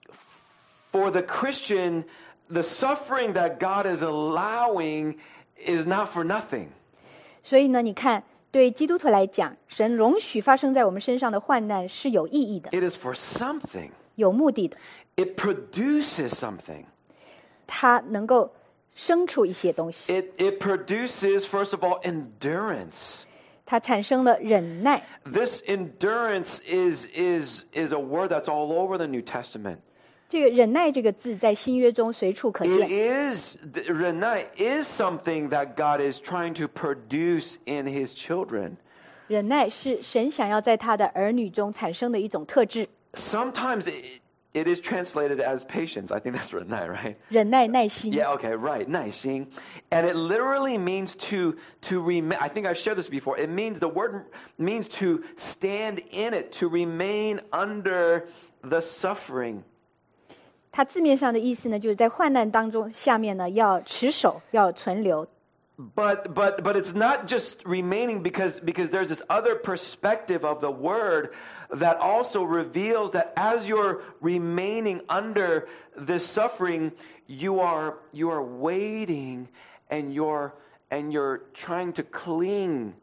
for the Christian, the suffering that God is allowing is not for nothing. 所以呢，你看，对基督徒来讲，神容许发生在我们身上的患难是有意义的， It is for something. 有目的的， It produces something. 它能够生出一些东西， It, it produces, first of all, endurance. 它产生了忍耐。 This endurance is, is, is a word that's all over the New Testament. 这个忍耐这个字在新约中随处可 It 见。 is, the- 忍耐 is something that God is trying to produce in his children. 忍耐是神想要在他的儿女中产生的一种特质。 Sometimes it, it is translated as patience. I think that's 忍耐, right? 忍耐、耐心。 Yeah, okay, right. 耐心. And it literally means to to remain. I think I've shared this before. It means the word means to stand in it, to remain under the suffering. 它字面上的意思呢，就是在患难当中，下面呢要持守，要存留。 But but but it's not just remaining because because there's this other perspective of the word that also reveals that as you're remaining under this suffering, you are you are waiting and you're and you're trying to cling.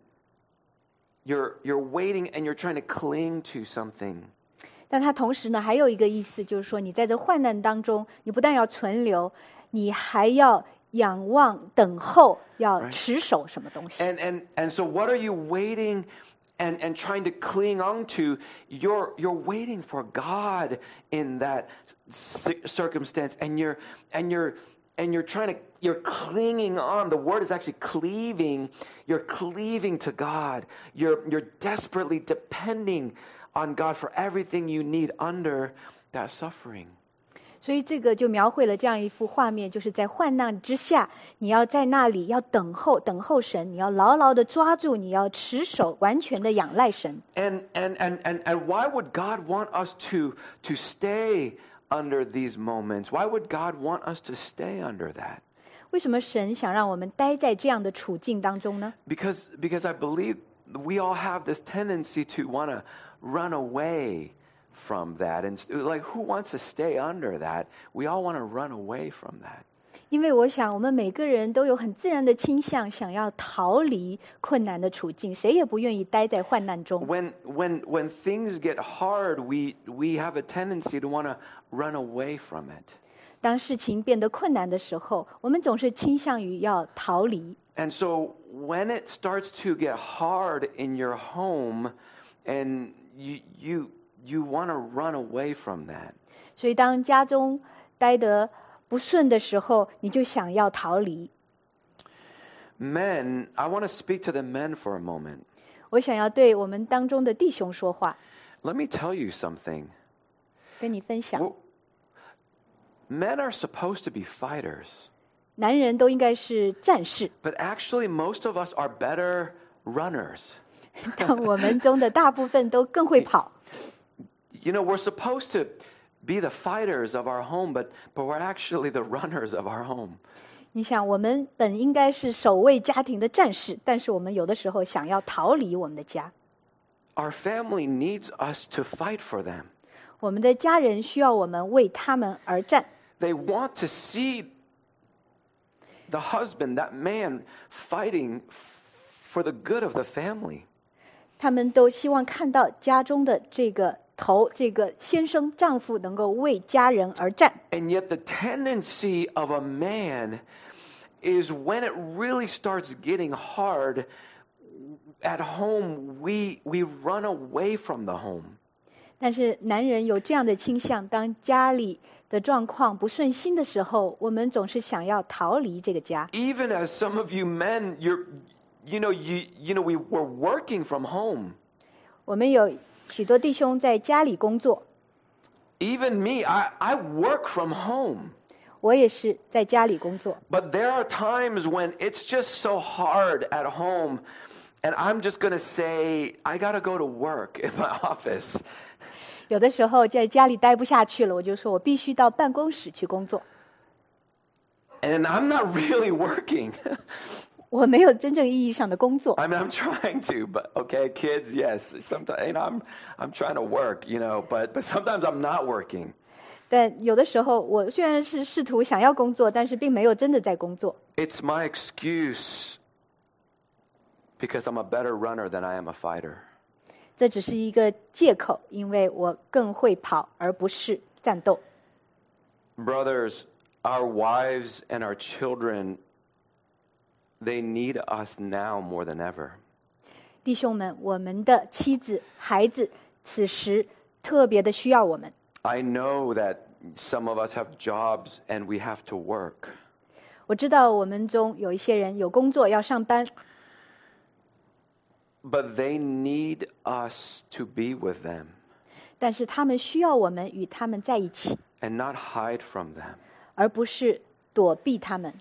You're you're waiting and you're trying to cling to something. 但它同时呢，还有一个意思，就是说，你在这患难当中，你不但要存留，你还要仰望、等候，要持守什么东西。 And and and so what are you waiting and and trying to cling on to? You're you're waiting for God in that ci- circumstance, and you're and you're and you're trying to you're clinging on. The word is actually cleaving. You're cleaving to God. You're you're desperately depending on God for everything you need under that suffering. 所以这个就描绘了这样一幅画面，就是在患难之下，你要在那里要等候，等候神，你要牢牢的抓住，你要持守，完全的仰赖神。 And and and and and why would God want us to to stay under these moments? Why would God want us to stay under that? 为什么神想让我们待在这样的处境当中呢？ Because because I believe we all have this tendency to want to run away from that. And like, who wants to stay under that? We all want to run away from that. 因为我想，我们每个人都有很自然的倾向，想要逃离困难的处境，谁也不愿意待在患难中。 When when when things get hard, we we have a tendency to want to run away from it. 当事情变得困难的时候，我们总是倾向于要逃离。 And so when it starts to get hard in your home, and you you you want to run away from that. 所以当家中待得不顺的时候，你就想要逃离。 Men, I want to speak to the men for a moment. 我想要对我们当中的弟兄说话， Let me tell you something. 跟你分享。 Well, men are supposed to be fighters, 男人都应该是战士， but actually most of us are better runners. 但我们中的大部分都更会跑。 You know, we're supposed to be the fighters of our home, but but we're actually the runners of our home. 你想，我们本应该是守卫家庭的战士，但是我们有的时候想要逃离我们的家。 Our family needs us to fight for them. 我们的家人需要我们为他们而战。 They want to see the husband, that man, fighting for the good of the family. 他们都希望看到家中的这个头，这个先生、丈夫能够为家人而战。 And yet the tendency of a man is when it really starts getting hard at home, we we run away from the home. 但是男人有这样的倾向，当家里的状况不顺心的时候，我们总是想要逃离这个家。 Even as some of you men, you're you know, you you know, we were working from home. 我们有许多弟兄在家里工作， Even me, I, I work from home. 我也是在家里工作。 But there are times when it's just so hard at home, and I'm just going to say, I got to go to work in my office. 有的时候在家里待不下去了，我就说我必须到办公室去工作。 And I'm not really working. 我没有真正意义上的工作， I mean, I'm trying to, but okay, kids, yes. Sometimes, you know, I'm I'm trying to work, you know, but but sometimes I'm not working. 但有的时候我虽然是试图想要工作，但是并没有真的在工作。 It's my excuse because I'm a better runner than I am a fighter. 这只是一个借口，因为我更会跑，而不是战斗。 Brothers, our wives and our children, they need us now more than ever. 弟兄们，我们的妻子、孩子，此时特别的需要我们。 I know that some of us have jobs and we have to work. 我知道我们中有一些人有工作要上班， But they need us to be with them 但是他们需要我们与他们在一起， and not hide from them. 而不是躲避他们。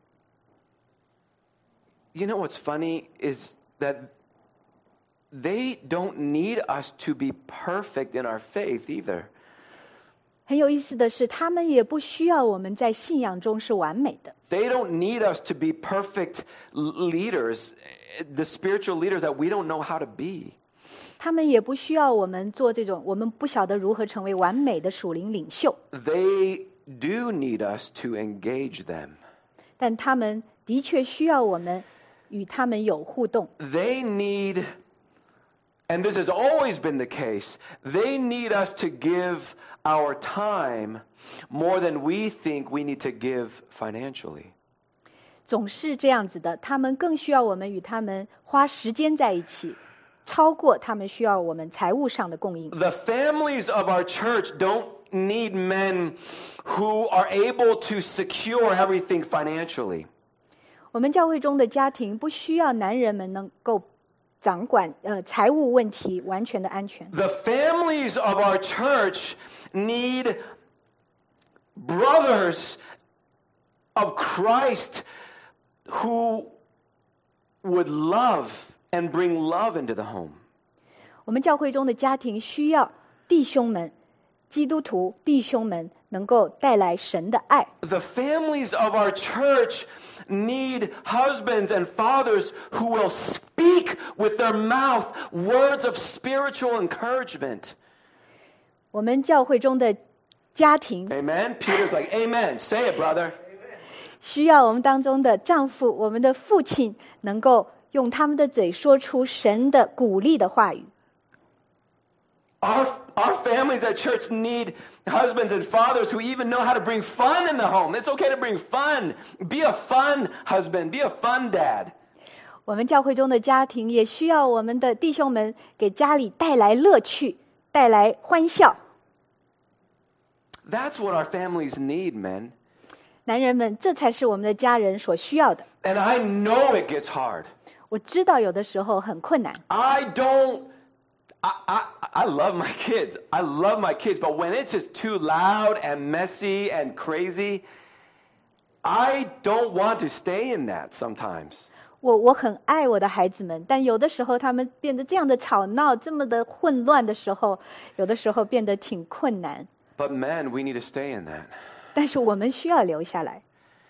You know what's funny is that they don't need us to be perfect in our faith either. 很有意思的是，他们也不需要我们在信仰中是完美的。 They don't need us to be perfect l- leaders, the spiritual leaders that we don't know how to be. 他们也不需要我们做这种我们不晓得如何成为完美的属灵领袖， They do need us to engage them. 但他们的确需要我们与他们有互动。 They need, and this has always been the case, they need us to give our time more than we think we need to give financially. 总是这样子的，他们更需要我们与他们花时间在一起，超过他们需要我们财务上的供应。 The families of our church don't need men who are able to secure everything financially. 我们教会中的家庭不需要男人们能够掌管呃财务问题完全的安全。 The families of our church need brothers of Christ who would love and bring love into the home. 我们教会中的家庭需要弟兄们，基督徒弟兄们能够带来神的爱。 The families of our church need husbands and fathers who will speak with their mouth words of spiritual encouragement. 我们教会中的家庭 Amen? Peter's like, amen. Say it, brother. 需要我们当中的丈夫，我们的父亲能够用他们的嘴说出神的鼓励的话语。 Our, our families at church need husbands and fathers who even know how to bring fun in the home. It's okay to bring fun. Be a fun husband. Be a fun dad. 我们教会中的家庭也需要我们的弟兄们给家里带来乐趣，带来欢笑。 That's what our families need, men. 男人们，这才是我们的家人所需要的。 And I know it gets hard. 我知道有的时候很困难。 I don't, I, I, I love my kids. I love my kids. But when it's just too loud and messy and crazy, I don't want to stay in that sometimes. 我我很爱我的孩子们，但有的时候他们变得这样的吵闹，这么的混乱的时候，有的时候变得挺困难。 But men, we need to stay in that. 但是我们需要留下来，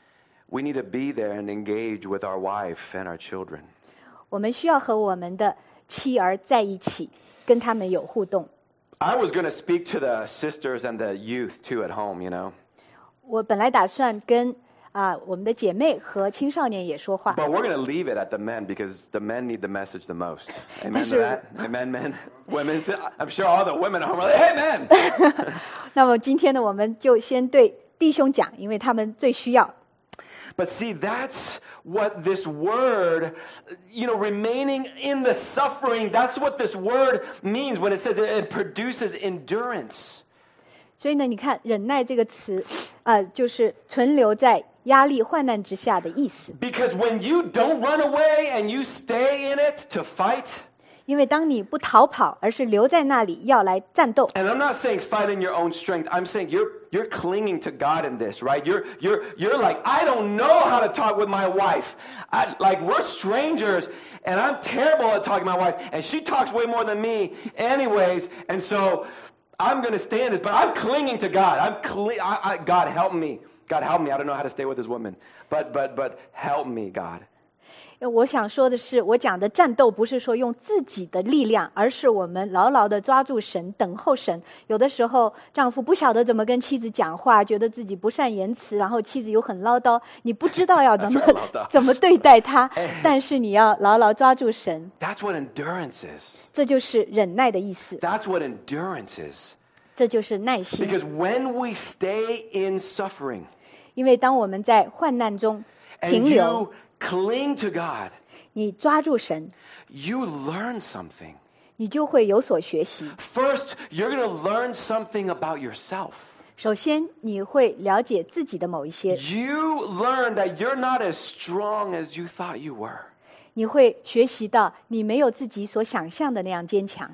We need to be there and engage with our wife and our children. 我们需要和我们的妻儿在一起，跟他们有互动。 I was going to speak to the sisters and the youth too at home, you know. 我本来打算跟啊、我们的姐妹和青少年也说话， But we're going to leave it at the men because the men need the message the most. Amen to Sure. that? Amen, men. Women. I'm sure all the women are like, hey, men. 那么今天呢，我们就先对弟兄讲，因为他们最需要。 But see, that's what this word, you know, remaining in the suffering, that's what this word means when it says it, it produces endurance. 所以呢，你看忍耐这个词，啊、就是存留在压力、患难之下的意思。 Because when you don't run away and you stay in it to fight, 因为当你不逃跑，而是留在那里要来战斗， and I'm not saying fight in your own strength. I'm saying you're you're clinging to God in this, right? You're you're you're like, I don't know how to talk with my wife. I, like we're strangers, and I'm terrible at talking to my wife, and she talks way more than me, anyways. And so I'm going to stay in this, but I'm clinging to God. I'm cli- I, I, God help me. God help me. I don't know how to stay with this woman, but but but help me, God. 我想说的是，我讲的战斗不是说用自己的力量，而是我们牢牢的抓住神，等候神。有的时候，丈夫不晓得怎么跟妻子讲话，觉得自己不善言辞，然后妻子又很唠叨，你不知道要怎么 That's right, 唠叨。 怎么对待她，但是你要牢牢抓住神， That's what endurance is. 这就是忍耐的意思， That's what endurance is. 这就是耐心。 Because when we stay in suffering 因为当我们在患难中 and 停留， you cling to God, 你抓住神， you learn something. 你就会有所学习。 First, you're going to learn something about yourself. 首先，你会了解自己的某一些， You learn that you're not as strong as you thought you were. 你会学习到你没有自己所想象的那样坚强。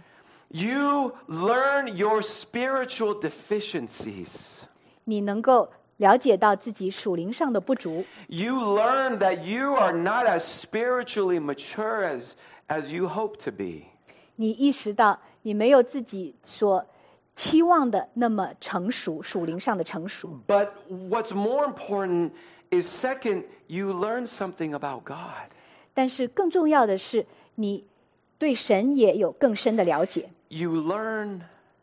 You learn your spiritual deficiencies. 你能够了解到自己属灵上的不足， You learn that you are not as spiritually mature as, as you hope to be. 你意识到你没有自己所期望的那么成熟，属灵上的成熟。 But what's more important is second, you learn something about God. 但是更重要的是，你对神也有更深的了解。 You learn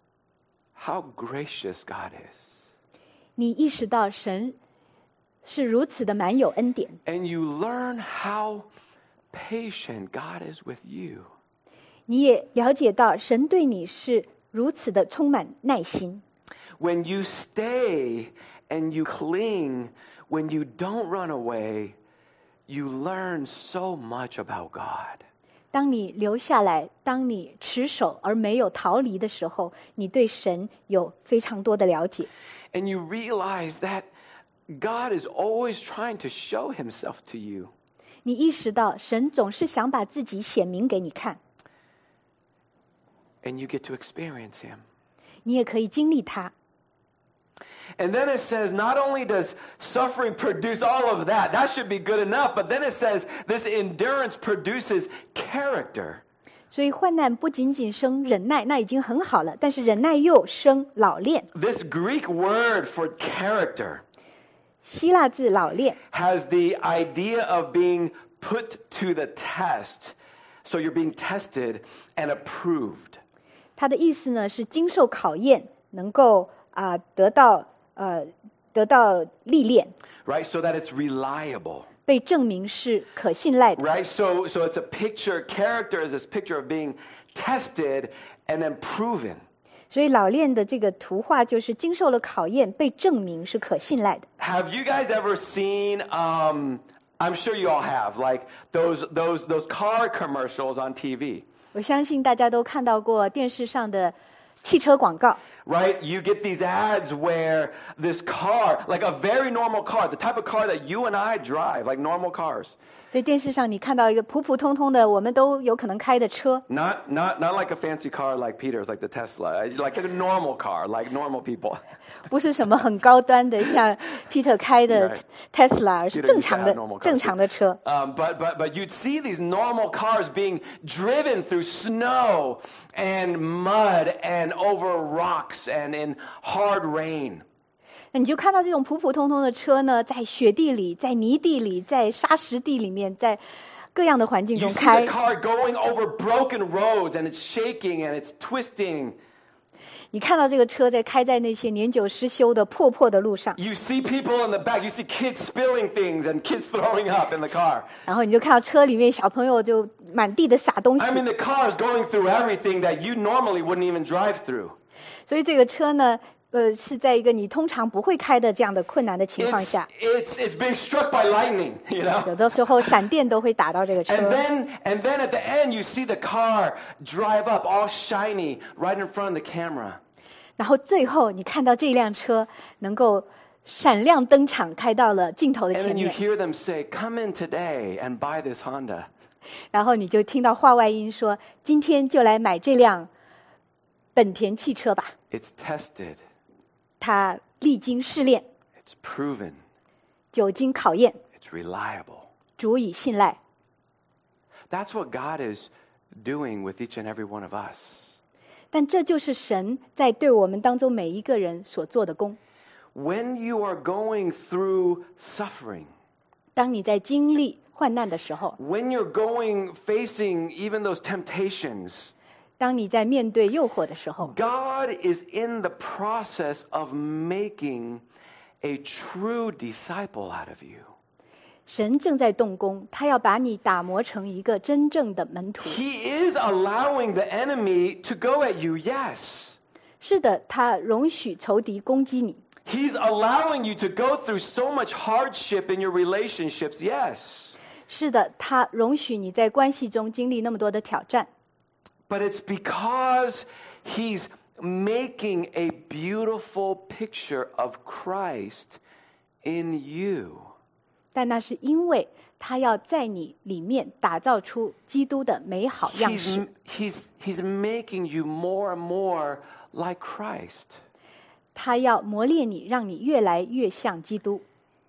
how gracious God is. 你意识到神是如此的满有恩典， And you learn how patient God is with you. 你也了解到神对你是如此的充满耐心。 When you stay and you cling, when you don't run away, you learn so much about God. 当你留下来，当你持守而没有逃离的时候，你对神有非常多的了解。 And you realize that God is always trying to show himself to you. 你意识到神总是想把自己显明给你看， And you get to experience him. 你也可以经历他。 And then it says, not only does suffering produce all of that, that should be good enough, but then it says this endurance produces character. 所以患难不仅仅生忍耐，那已经很好了，但是忍耐又生老练。 This Greek word for character 希腊字老练 has the idea of being put to the test. So you're being tested and approved. 它的意思呢是经受考验，能够啊、呃、得到呃得到历练， Right? So that it's reliable. 被证明是可信赖的。 Right? So, so it's a picture, character is this picture of being tested and then proven. 所以老练的这个图画就是经受了考验，被证明是可信赖的。 Have you guys ever seen, um, I'm sure you all have, like those, those, those car commercials on T V? 我相信大家都看到过电视上的汽车广告。 Right? You get these ads where this car, like a very normal car, the type of car that you and I drive, like normal cars. 所以电视上你看到一个普普通通的，我们都有可能开的车， Not, not, not like a fancy car like Peter's, like the Tesla. Like a normal car, like normal people. 不是什么很高端的，像 Peter 开的 Right. Tesla， 而是 Peter 正 used to 常 have 的 normal cars 正常的车。 Um, but, but, but you'd see these normal cars being driven through snow and mud and over rocks and in hard rain. 那你就看到这种普普通通的车呢，在雪地里，在泥地里，在沙石地里面，在各样的环境 You 中 see 开 the。car going over broken roads and it's shaking and it's twisting. 你看到这个车在开在那些年久失修的破破的路上， You see people in the back. You see kids spilling things and kids throwing up in the car. 然后你就看到车里面小朋友就满地的撒东西 I。mean, the car is going through everything that you normally wouldn't even drive through. 所以这个车呢，呃，是在一个你通常不会开的这样的困难的情况 It's, 下， it's, it's being struck by lightning, you know? 有的时候闪电都会打到这个车。 And then, and then at the end, you see the car drive up all shiny right in front of the camera. 然后最后你看到这辆车能够闪亮登场，开到了镜头的 And 前 then you 面， hear them say, come in today and buy this Honda. 然后你就听到话外音说：“今天就来买这辆本田汽车吧。 It's tested. ” 它历经试炼， It's proven. 久经考验， It's reliable. 足以信赖。 That's what God is doing with each and every one of us. 但这就是神在对我们当中每一个人所做的工。 When you are going through suffering, 当你在经历患难的时候， when you're going, facing even those temptations, 当你在面对诱惑的时候， God is in the process of making a true disciple out of you. 神正在动工，他要把你打磨成一个真正的门徒。 He is allowing the enemy to go at you, yes. 是的，他容许仇敌攻击你， He's allowing you to go through so much hardship in your relationships, yes. 是的，他容许你在关系中经历那么多的挑战。 But it's because he's making a beautiful picture of Christ in you. 但那是因为他要在你里面打造出基督的美好样 He's, 式， he's, he's making you more and more like Christ. 他要磨练你，让你越来越像基督。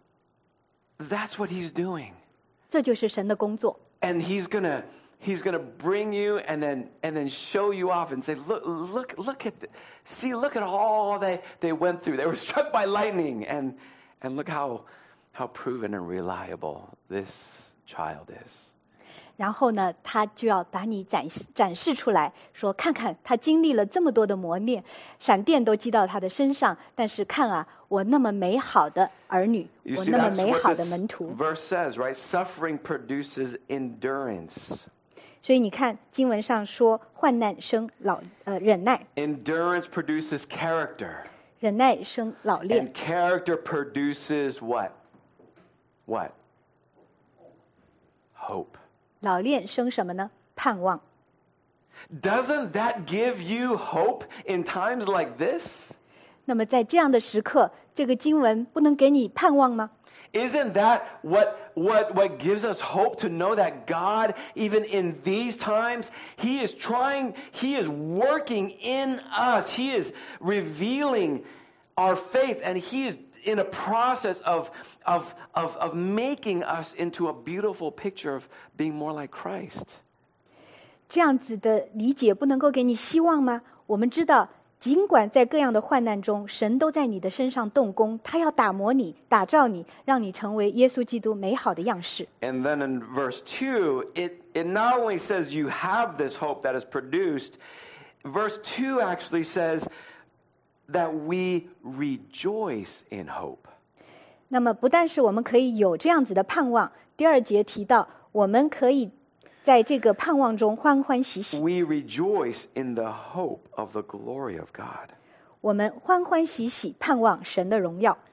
That's what he's doing. 这就是神的工作。 And he's gonna he's gonna bring you and then and then show you off and say, look, look, look at the, see, look at all they, they went through. They were struck by lightning, and and look how how proven and reliable this child is. 然后呢，他就要把你展示展示出来，说看看他经历了这么多的磨练，闪电都击到他的身上，但是看啊，我那么美好的儿女， You 我 see, 那么 that's 美 what 好的 this 门徒。 verse says, right? Suffering produces endurance. 所以你看经文上说，患难生老呃忍耐， Endurance produces character. 忍耐生老练 And，character produces what? What? Hope. 老练生什么呢？盼望。 Doesn't that give you hope in times like this? 那么在这样的时刻，这个经文不能给你盼望吗？ Isn't that what, what, what gives us hope to know that God, even in these times, He is trying, He is working in us. He is revealing our faith, and he is in a process of, of, of, of making us into a beautiful picture of being more like Christ. 这样子的理解不能够给你希望吗？我们知道，尽管在各样的患难中，神都在你的身上动工，他要打磨你，打造你，让你成为耶稣基督美好的样式。 And then in verse two, it, it not only says you have this hope that is produced, verse two actually says that we rejoice in hope. 那么不但是我们可以有这样子的盼望，第二节提到我们可以在这个盼望中欢欢喜喜。 We rejoice in the hope of the glory of God. 我们欢欢喜喜盼望神的荣耀。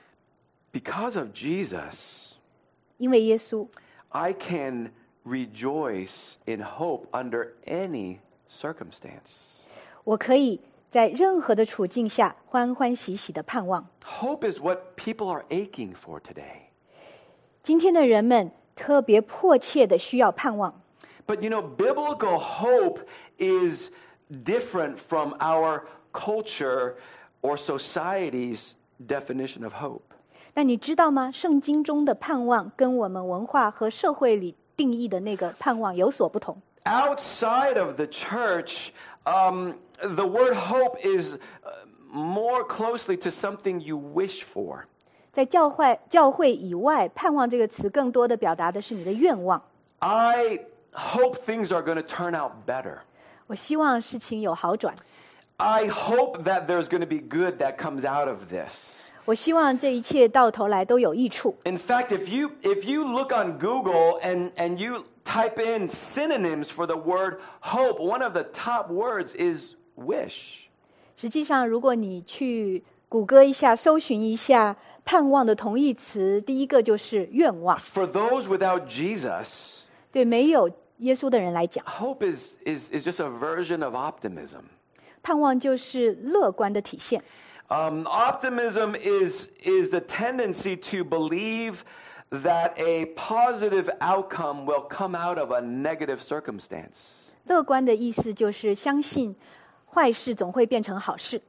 Because of Jesus, 因为耶稣， I can rejoice in hope under any circumstance. 我可以在任何的处境下欢欢喜喜的盼望。 Hope is what people are aching for today. 今天的人们特别迫切的需要盼望。 But you know, biblical hope is different from our culture or society's definition of hope. 那你知道吗？圣经中的盼望跟我们文化和社会里定义的那个盼望有所不同。 Outside of the church, um, the word hope is more closely to something you wish for. 在教会教会以外，盼望这个词更多的表达的是你的愿望。 I hope things are going to turn out better. 我希望事情有好转。 I hope that there's going to be good that comes out of this. 我希望这一切到头来都有益处。 In fact, if you if you look on Google and, and you type in synonyms for the word hope, one of the top words is wish. 实际上，如果你去谷歌一下、搜寻一下盼望的同义词，第一个就是愿望。 For those without Jesus, 对没有耶稣的人来讲， hope is, is, is just a version of optimism. 盼望就是乐观的体现。 Um, optimism is, is the tendency to believe that a positive outcome will come out of a negative circumstance. 乐观的意思就是相信坏事总会变成好事。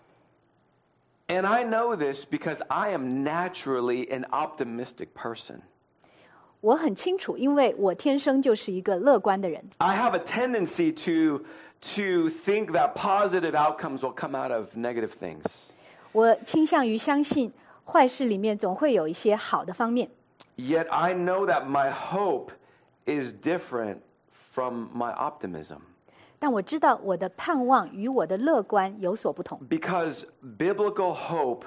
And I know this because I am naturally an optimistic person. 我很清楚，因为我天生就是一个乐观的人。 I have a tendency to, to think that positive outcomes will come out of negative things. 我倾向于相信坏事里面总会有一些好的方面。 Yet I know that my hope is different from my optimism. 但我知道我的盼望与我的乐观有所不同， Because biblical hope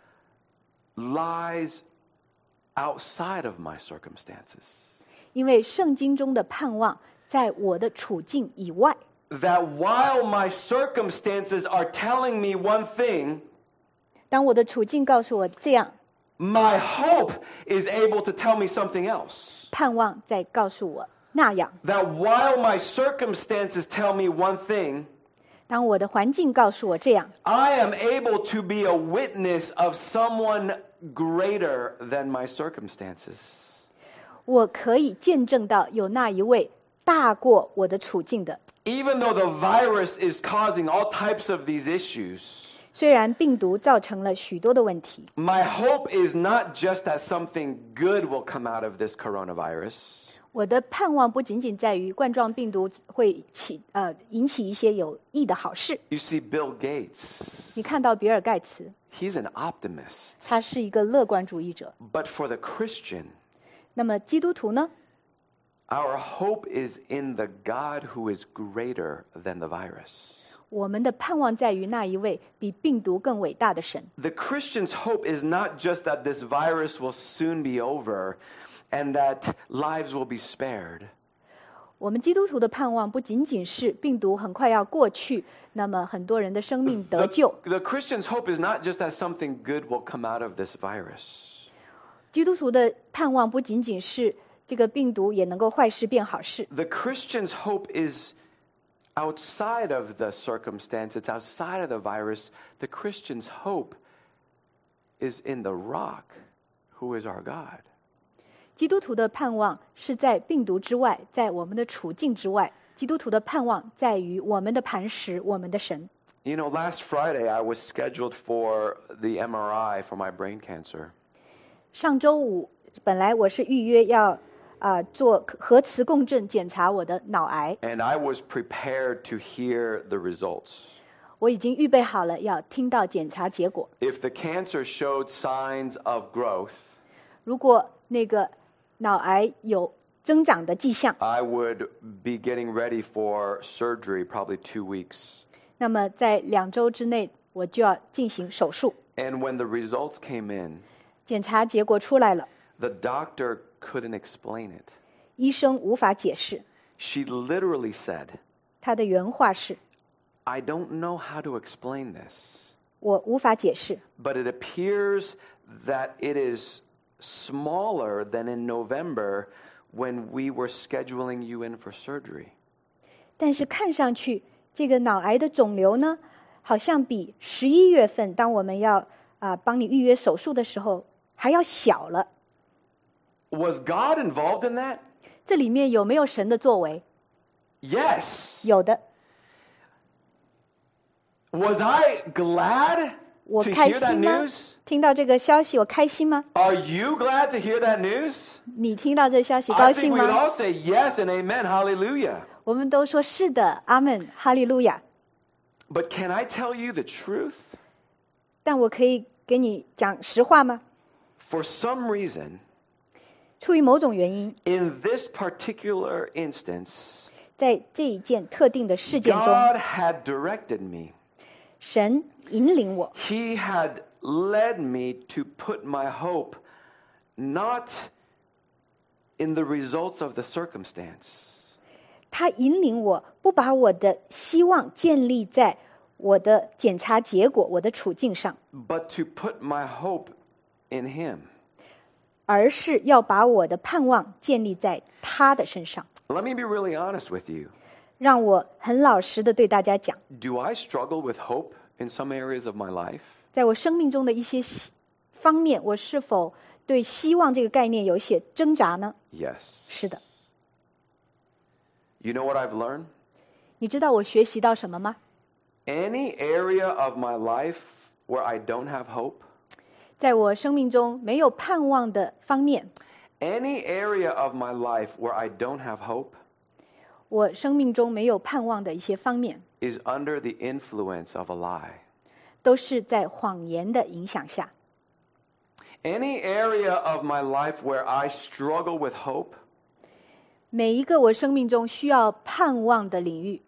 lies outside of my circumstances. 因为圣经中的盼望在我的处境以外。 That while my circumstances are telling me one thing, 当我的处境告诉我这样， my hope is able to tell me something else. 盼望在告诉我那样。 That while my circumstances tell me one thing, 当我的环境告诉我这样， I am able to be a witness of someone greater than my circumstances. 我可以见证到有那一位大过我的处境的。 Even though the virus is causing all types of these issues, 虽然病毒造成了许多的问题， my hope is not just that something good will come out of this coronavirus. 我的盼望不仅仅在于冠状病毒会起呃引起一些有益的好事。 You see, Bill Gates, 你看到比尔盖茨， he's an optimist. 他是一个乐观主义者。 But for the Christian, 那么基督徒呢？ our hope is in the God who is greater than the virus. 我们的盼望在于那一位比病毒更伟大的神。 The Christian's hope is not just that this virus will soon be over and that lives will be spared. 我们基督徒的盼望不仅仅是病毒很快要过去，那么很多人的生命得 The, 救。 the Christian's hope is not just that something good will come out of this virus. 基督徒的盼望不仅仅是这个病毒也能够坏事变好事。 The Christian's hope is outside of the circumstance. It's outside of the virus. The Christian's hope is in the rock, who is our God. 基督徒的盼望是在病毒之外，在我们的处境之外。基督徒的盼望在于我们的磐石，我们的神。 You know, last Friday I was scheduled for the M R I for my brain cancer. 上周五本来我是预约要啊、呃、做核磁共振检查我的脑癌， And I was prepared to hear the results. 我已经预备好了要听到检查结果。 If the cancer showed signs of growth, 如果那个脑癌有增长的迹象， I would be getting ready for surgery probably two weeks. 那么在两周之内我就要进行手术。 And when the results came in, 检查结果出来了， the doctor couldn't explain it. 医生无法解释。 She literally said, 他的原话是： I don't know how to explain this, 我无法解释， but it appears that it is smaller than in November when we were scheduling you in for surgery. 但是看上去这个脑癌的肿瘤呢，好像比十一月份当我们要啊、呃、帮你预约手术的时候还要小了。 Was God involved in that? 这里面有没有神的作为？ Yes. 有的。 Was I glad 我 to 开 hear that 心吗 news?？ 听到这个消息，我开心吗？ Are you glad to hear that news? 你听到这消息 I 高 think 兴 we would 吗？ all say yes and amen, hallelujah. 我们都说是的，阿门，哈利路亚。 But can I tell you the truth? 但我可以给你讲实话吗？ For some reason, 出于某种原因， in this particular instance, 在这一件特定的事件中， God had directed me. 神引领我， He had led me to put my hope not in the results of the circumstance, 他引领我不把我的希望建立在我的检查结果、我的处境上， but to put my hope in Him. 而是要把我的盼望建立在他的身上。 Let me be really honest with you. 让我很老实的对大家讲， Do I struggle with hope in some areas of my life? 在我生命中的一些希方面，我是否对希望这个概念有一些挣扎呢？ Yes. 是的。 You know what I've learned? 你知道我学习到什么吗？ Any area of my life where I don't have hope, 在我生命中没有盼望的方面， any area of my life where I don't have hope 我生命中没有盼望的一些方面， is under the influence of a lie. 都是在谎言的影响下。 Any area of my life where I struggle with hope 每一个我生命中需要盼望的领域，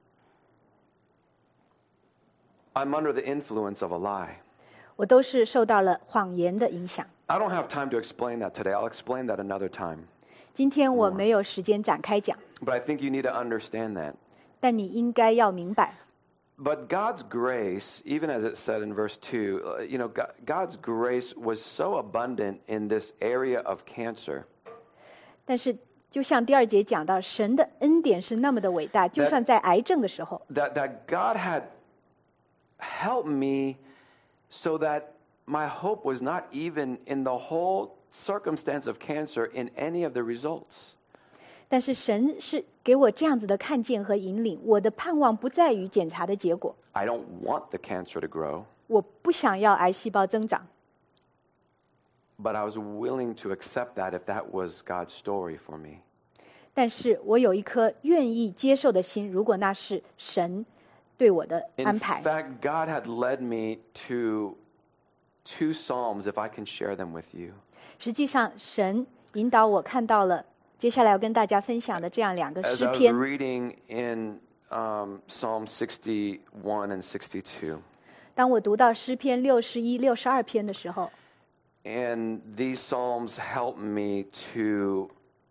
I'm under the influence of a lie. 我都是受到了谎言的影响。 I don't have time to explain that today. I'll explain that another time. 今天我没有时间展开讲， But I think you need to understand that. 但你应该要明白， But God's grace, even as it said in verse two, uh, you know, God, God's grace was so abundant in this area of cancer 但是就像第二节讲到，神的恩典是那么的伟大，就算在癌症的时候， that, that God had helped me so that my hope was not even in the whole circumstance of cancer in any of the results. 但是神是给我这样子的看见和引领，我的盼望不在于检查的结果， I don't want the cancer to grow, 我不想要癌细胞增长， but I was willing to accept that if that was God's story for me. 但是我有一颗愿意接受的心，如果那是神对我的 In 安排。 fact, God had led me to two Psalms, if I can share them with you. 实际上，神引导我看到了接下来要跟大家分享的这样两个 As 诗 I was 篇。 reading in um, Psalm sixty-one and sixty-two, 当我读到诗篇六十一、六十二篇的时候， and these Psalms help me to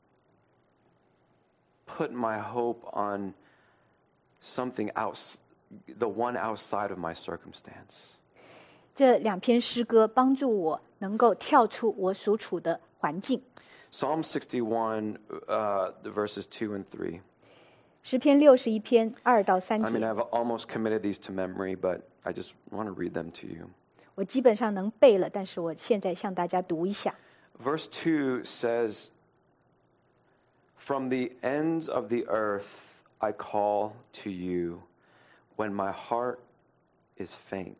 put my hope on something else, the one outside of my circumstance. 这两篇诗歌帮助我能够跳出我所处的环境。 Psalm sixty-one, uh, the verses two and three. 诗篇六十一篇二到三 I mean, 节， I've almost committed these to memory, but I just want to read them to you. 我基本上能背了，但是我现在向大家读一下。 Verse two says, From the ends of the earth I call to you when my heart is faint.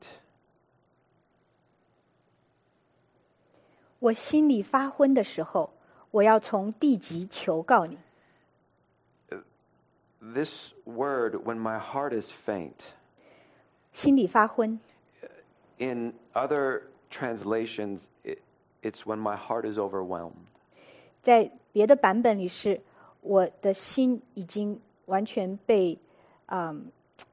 我心里发昏的时候，我要从地极求告你。 This word, when my heart is faint, 心里发昏， in other translations, it, it's when my heart is overwhelmed. 在别的版本里是我的心已经完全被嗯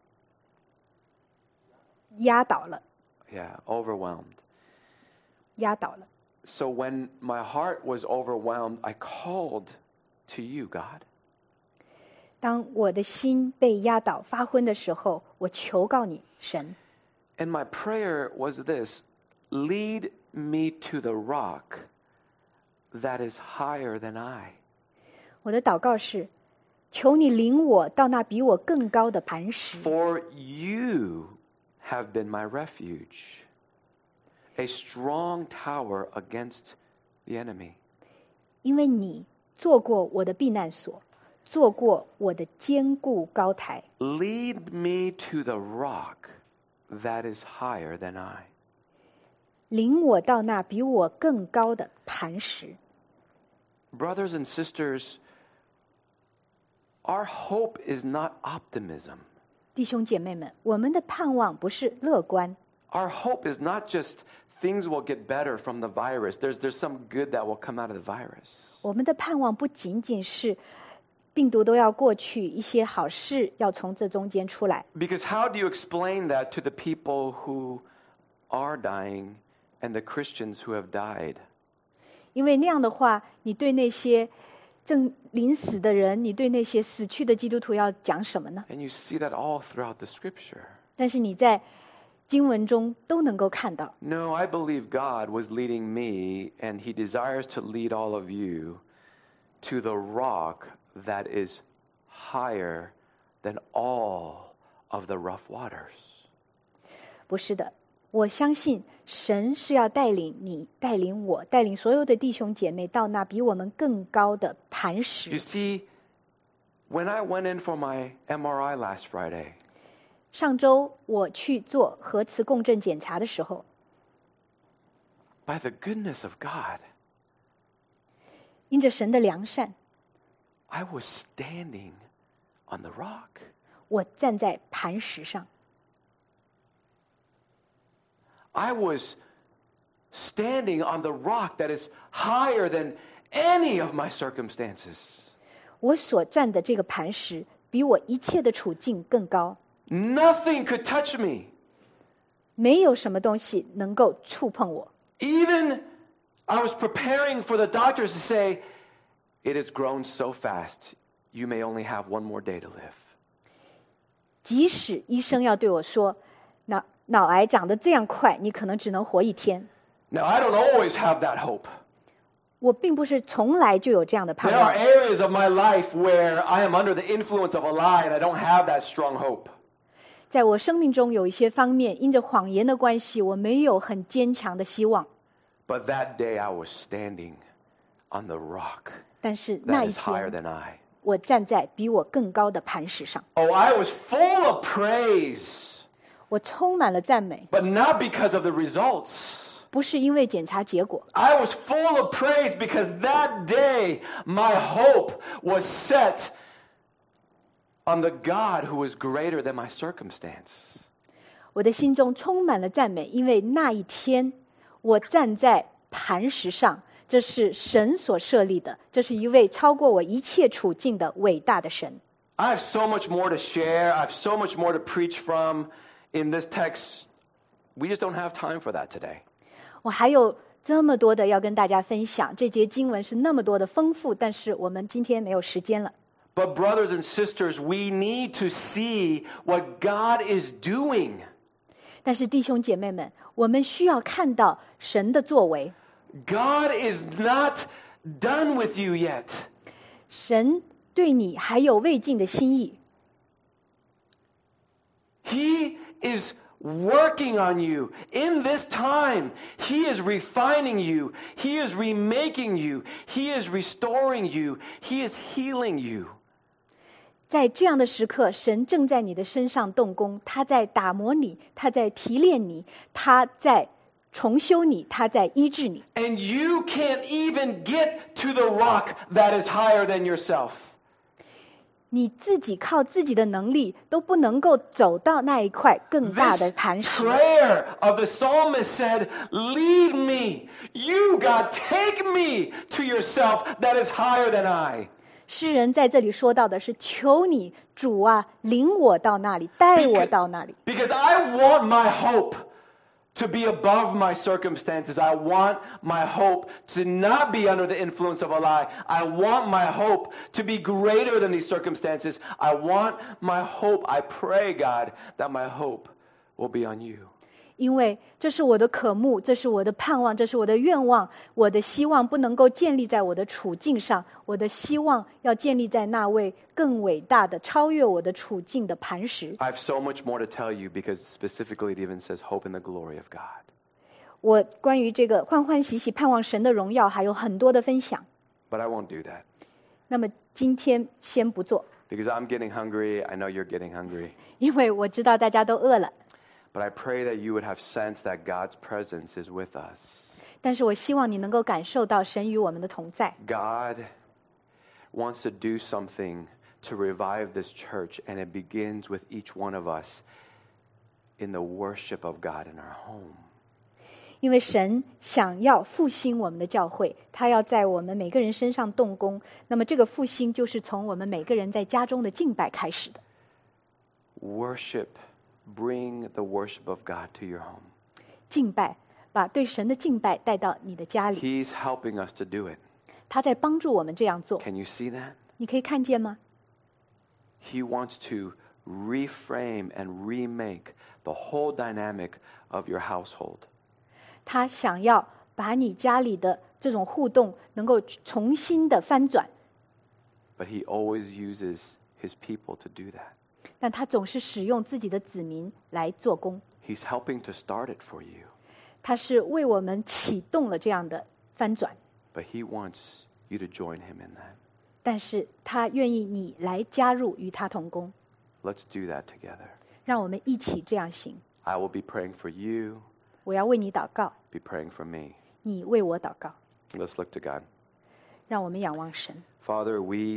压倒了， Yeah, overwhelmed. 压倒了。 So when my heart was overwhelmed, I called to you, God. 当我的心被压倒、发昏的时候，我求告你，神。 And my prayer was this: lead me to the rock that is higher than I. 我的祷告是：求你领我到那比我更高的磐石， For you have been my refuge, a strong tower against the enemy. 因为你做过我的避难所，做过我的坚固高台。 Lead me to the rock that is higher than I. 领我到那比我更高的磐石。 Brothers and sisters, our hope is not optimism. 弟兄姐妹们，我们的盼望不是乐观， Our hope is not just things will get better from the virus. There's, there's some good that will come out of the virus. 我们的盼望不仅仅是病毒都要过去，一些好事要从这中间出来。 Because how do you explain that to the people who are dying and the Christians who have died? 因为那样的话，你对那些正临死的人，你对那些死去的基督徒要讲什么呢？ And you see that all throughout the scripture. 但是你在经文中都能够看到， No, I believe God was leading me, and He desires to lead all of you to the rock that is higher than all of the rough waters. 不是的。我相信神是要带领你、带领我、带领所有的弟兄姐妹到那比我们更高的磐 You 石。 see, when I went in for my M R I last Friday, 上周我去做核磁共振检查的时候， by the goodness of God, 因着神的良善， I was standing on the rock. 我站在磐石上。 I was standing on the rock that is higher than any of my circumstances. 我所站的这个磐石比我一切的处境更高， Nothing could touch me. 没有什么东西能够触碰我。 Even I was preparing for the doctors to say, it has grown so fast, you may only have one more day to live. 即使医生要对我说，脑脑癌长得这样快，你可能只能活一天。 Now, I don't always have that hope. 我并不是从来就有这样的盼 There are 望， areas of my life where I am under the influence of a lie and I don't have that strong hope. 在我生命中有一些方面，因着谎言的关系，我没有很坚强的希望。 But that day I was standing on the rock 但是那 that 一 is higher 天， than I. 我站在比我更高的磐石上， Oh, I was full of praise, 我充满了赞美， but not because of the results. 不是因为检查结果， I was full of praise because that day my hope was set on the God who is greater than my circumstance. 我的心中充满了赞美，因为那一天我站在磐石上，这是神所设立的，这是一位超过我一切处境的伟大的神。 I have so much more to share. I have so much more to preach from in this text. We just don't have time for that today. 我还有这么多的要跟大家分享，这节经文是那么多的丰富，但是我们今天没有时间了。 But brothers and sisters, we need to see what God is doing. 但是弟兄姐妹们，我们需要看到神的作为， God is not done with you yet. 神对你还有未尽的心意， He is working on you. In this time, He is refining you. He is remaking you. He is restoring you. He is healing you. 在这样的时刻，神正在你的身上动工，他在打磨你，他在提炼你，他在重修你，他在医治你。 And you can't even get to the rock that is higher than yourself. 你自己靠自己的能力都不能够走到那一块更大的 This 磐石。 prayer of the psalmist said, lead me. You, God, take me to yourself that is higher than I. 诗人在这里说到的是：求你主啊，领我到那里，带我到那里。 Because I want my hope to be above my circumstances. I want my hope to not be under the influence of a lie. I want my hope to be greater than these circumstances. I want my hope. I pray, God, that my hope will be on you. 因为这是我的渴慕，这是我的盼望，这是我的愿望。我的希望不能够建立在我的处境上，我的希望要建立在那位更伟大的、超越我的处境的磐石。 I have so much more to tell you because specifically it even says hope in the glory of God. 我关于这个欢欢喜喜盼望神的荣耀还有很多的分享， But I won't do that 那么今天先不做， because I'm getting hungry. I know you're getting hungry. 因为我知道大家都饿了。 But I pray that you would have sense that God's presence is with us. 但是我希望你能够感受到神与我们的同在。 God wants to do something to revive this church, and it begins with each one of us in the worship of God in our home. 因为神想要复兴我们的教会，他要在我们每个人身上动工。那么这个复兴就是从我们每个人在家中的敬拜开始的。 Worship, bring the worship of God to your home. 敬拜，把对神的敬拜带到你的家里。 He's helping us to do it. 他在帮助我们这样做， Can you see that? 你可以看见吗？ He wants to reframe and remake the whole dynamic of your household. 他想要把你家里的这种互动能够重新的翻转， But he always uses his people to do that. 但他总是使用自己的子民来做工。 He's helping to start it for you. 他是为我们启动了这样的翻转， But he wants you to join him in that. 但是他愿意你来加入与他同工。 Let's do that together. 让我们一起这样行。 I will be praying for you, 我要为你祷告， be praying for me. 你为我祷告。 Let's look to God. 让我们仰望神。 Father, we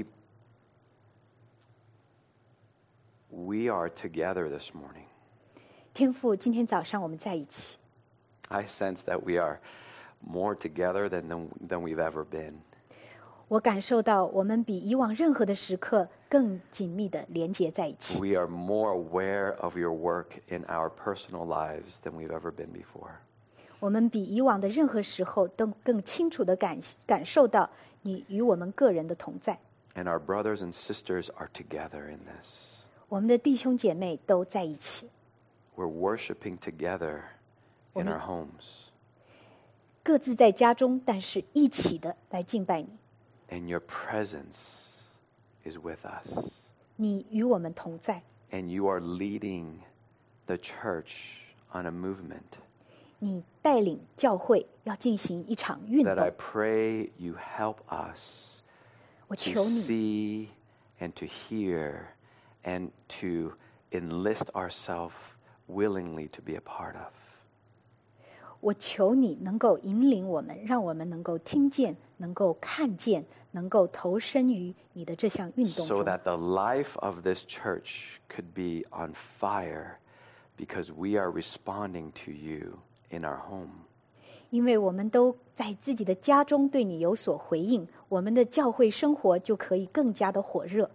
we are together this morning. 天父，今天早上我们在一起， I sense that we are more together than, than, than we've ever been. 我感受到我们比以往任何的时刻更紧密的连结在一起。 We are more aware of your work in our personal lives than we've ever been before. 我们比以往的任何时候都更清楚的感感受到你与我们个人的同在。 And our brothers and sisters are together in this. 我们的弟兄姐妹都在一起， We're worshiping together in our homes. 各自在家中，但是一起的来敬拜你。 And your presence is with us. 你与我们同在， And you are leading the church on a movement 你带领教会要进行一场运 that I 动。 pray you help us 我 to 求你， see and to hear and to enlist ourselves willingly to be a part of. 我求你能够引领我们，让我们能够听见，能够看见，能够投身于你的这项运动 So 中， that the life of this church could be on fire because we are responding to you in our home. 因为我们都在自己的家中对你有所回应，我们的教会生活就可以更加的火热。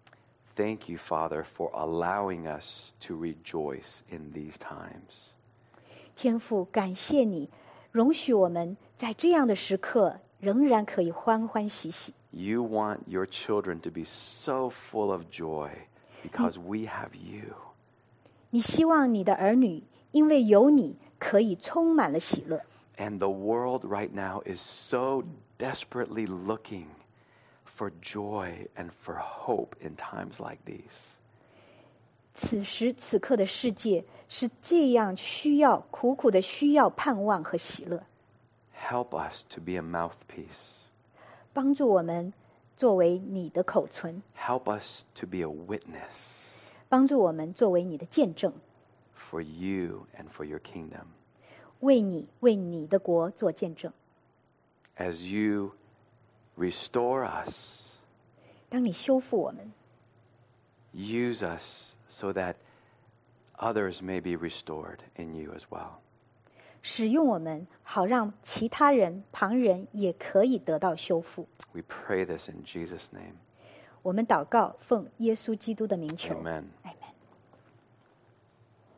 Thank you, Father, for allowing us to rejoice in these times. 天父，感谢你容许我们在这样的时刻仍然可以欢欢喜喜。 You want your children to be so full of joy because we have you. 你希望你的儿女因为有你，可以充满了喜乐。 And the world right now is so desperately looking for joy and for hope in times like these. 此时此刻的世界是这样需要苦苦的需要盼望和喜乐， Help us to be a mouthpiece 帮助我们作为你的口唇， Help us to be a witness 帮助我们作为你的见证， for you and for your kingdom. 为你为你的国做见证。 As you restore us, 当你修复我们， use us so that others may be restored in you as well. 使用我们，好让其他人、旁人也可以得到修复。 We pray this in Jesus' name. 我们祷告，奉耶稣基督的名求。 Amen. Amen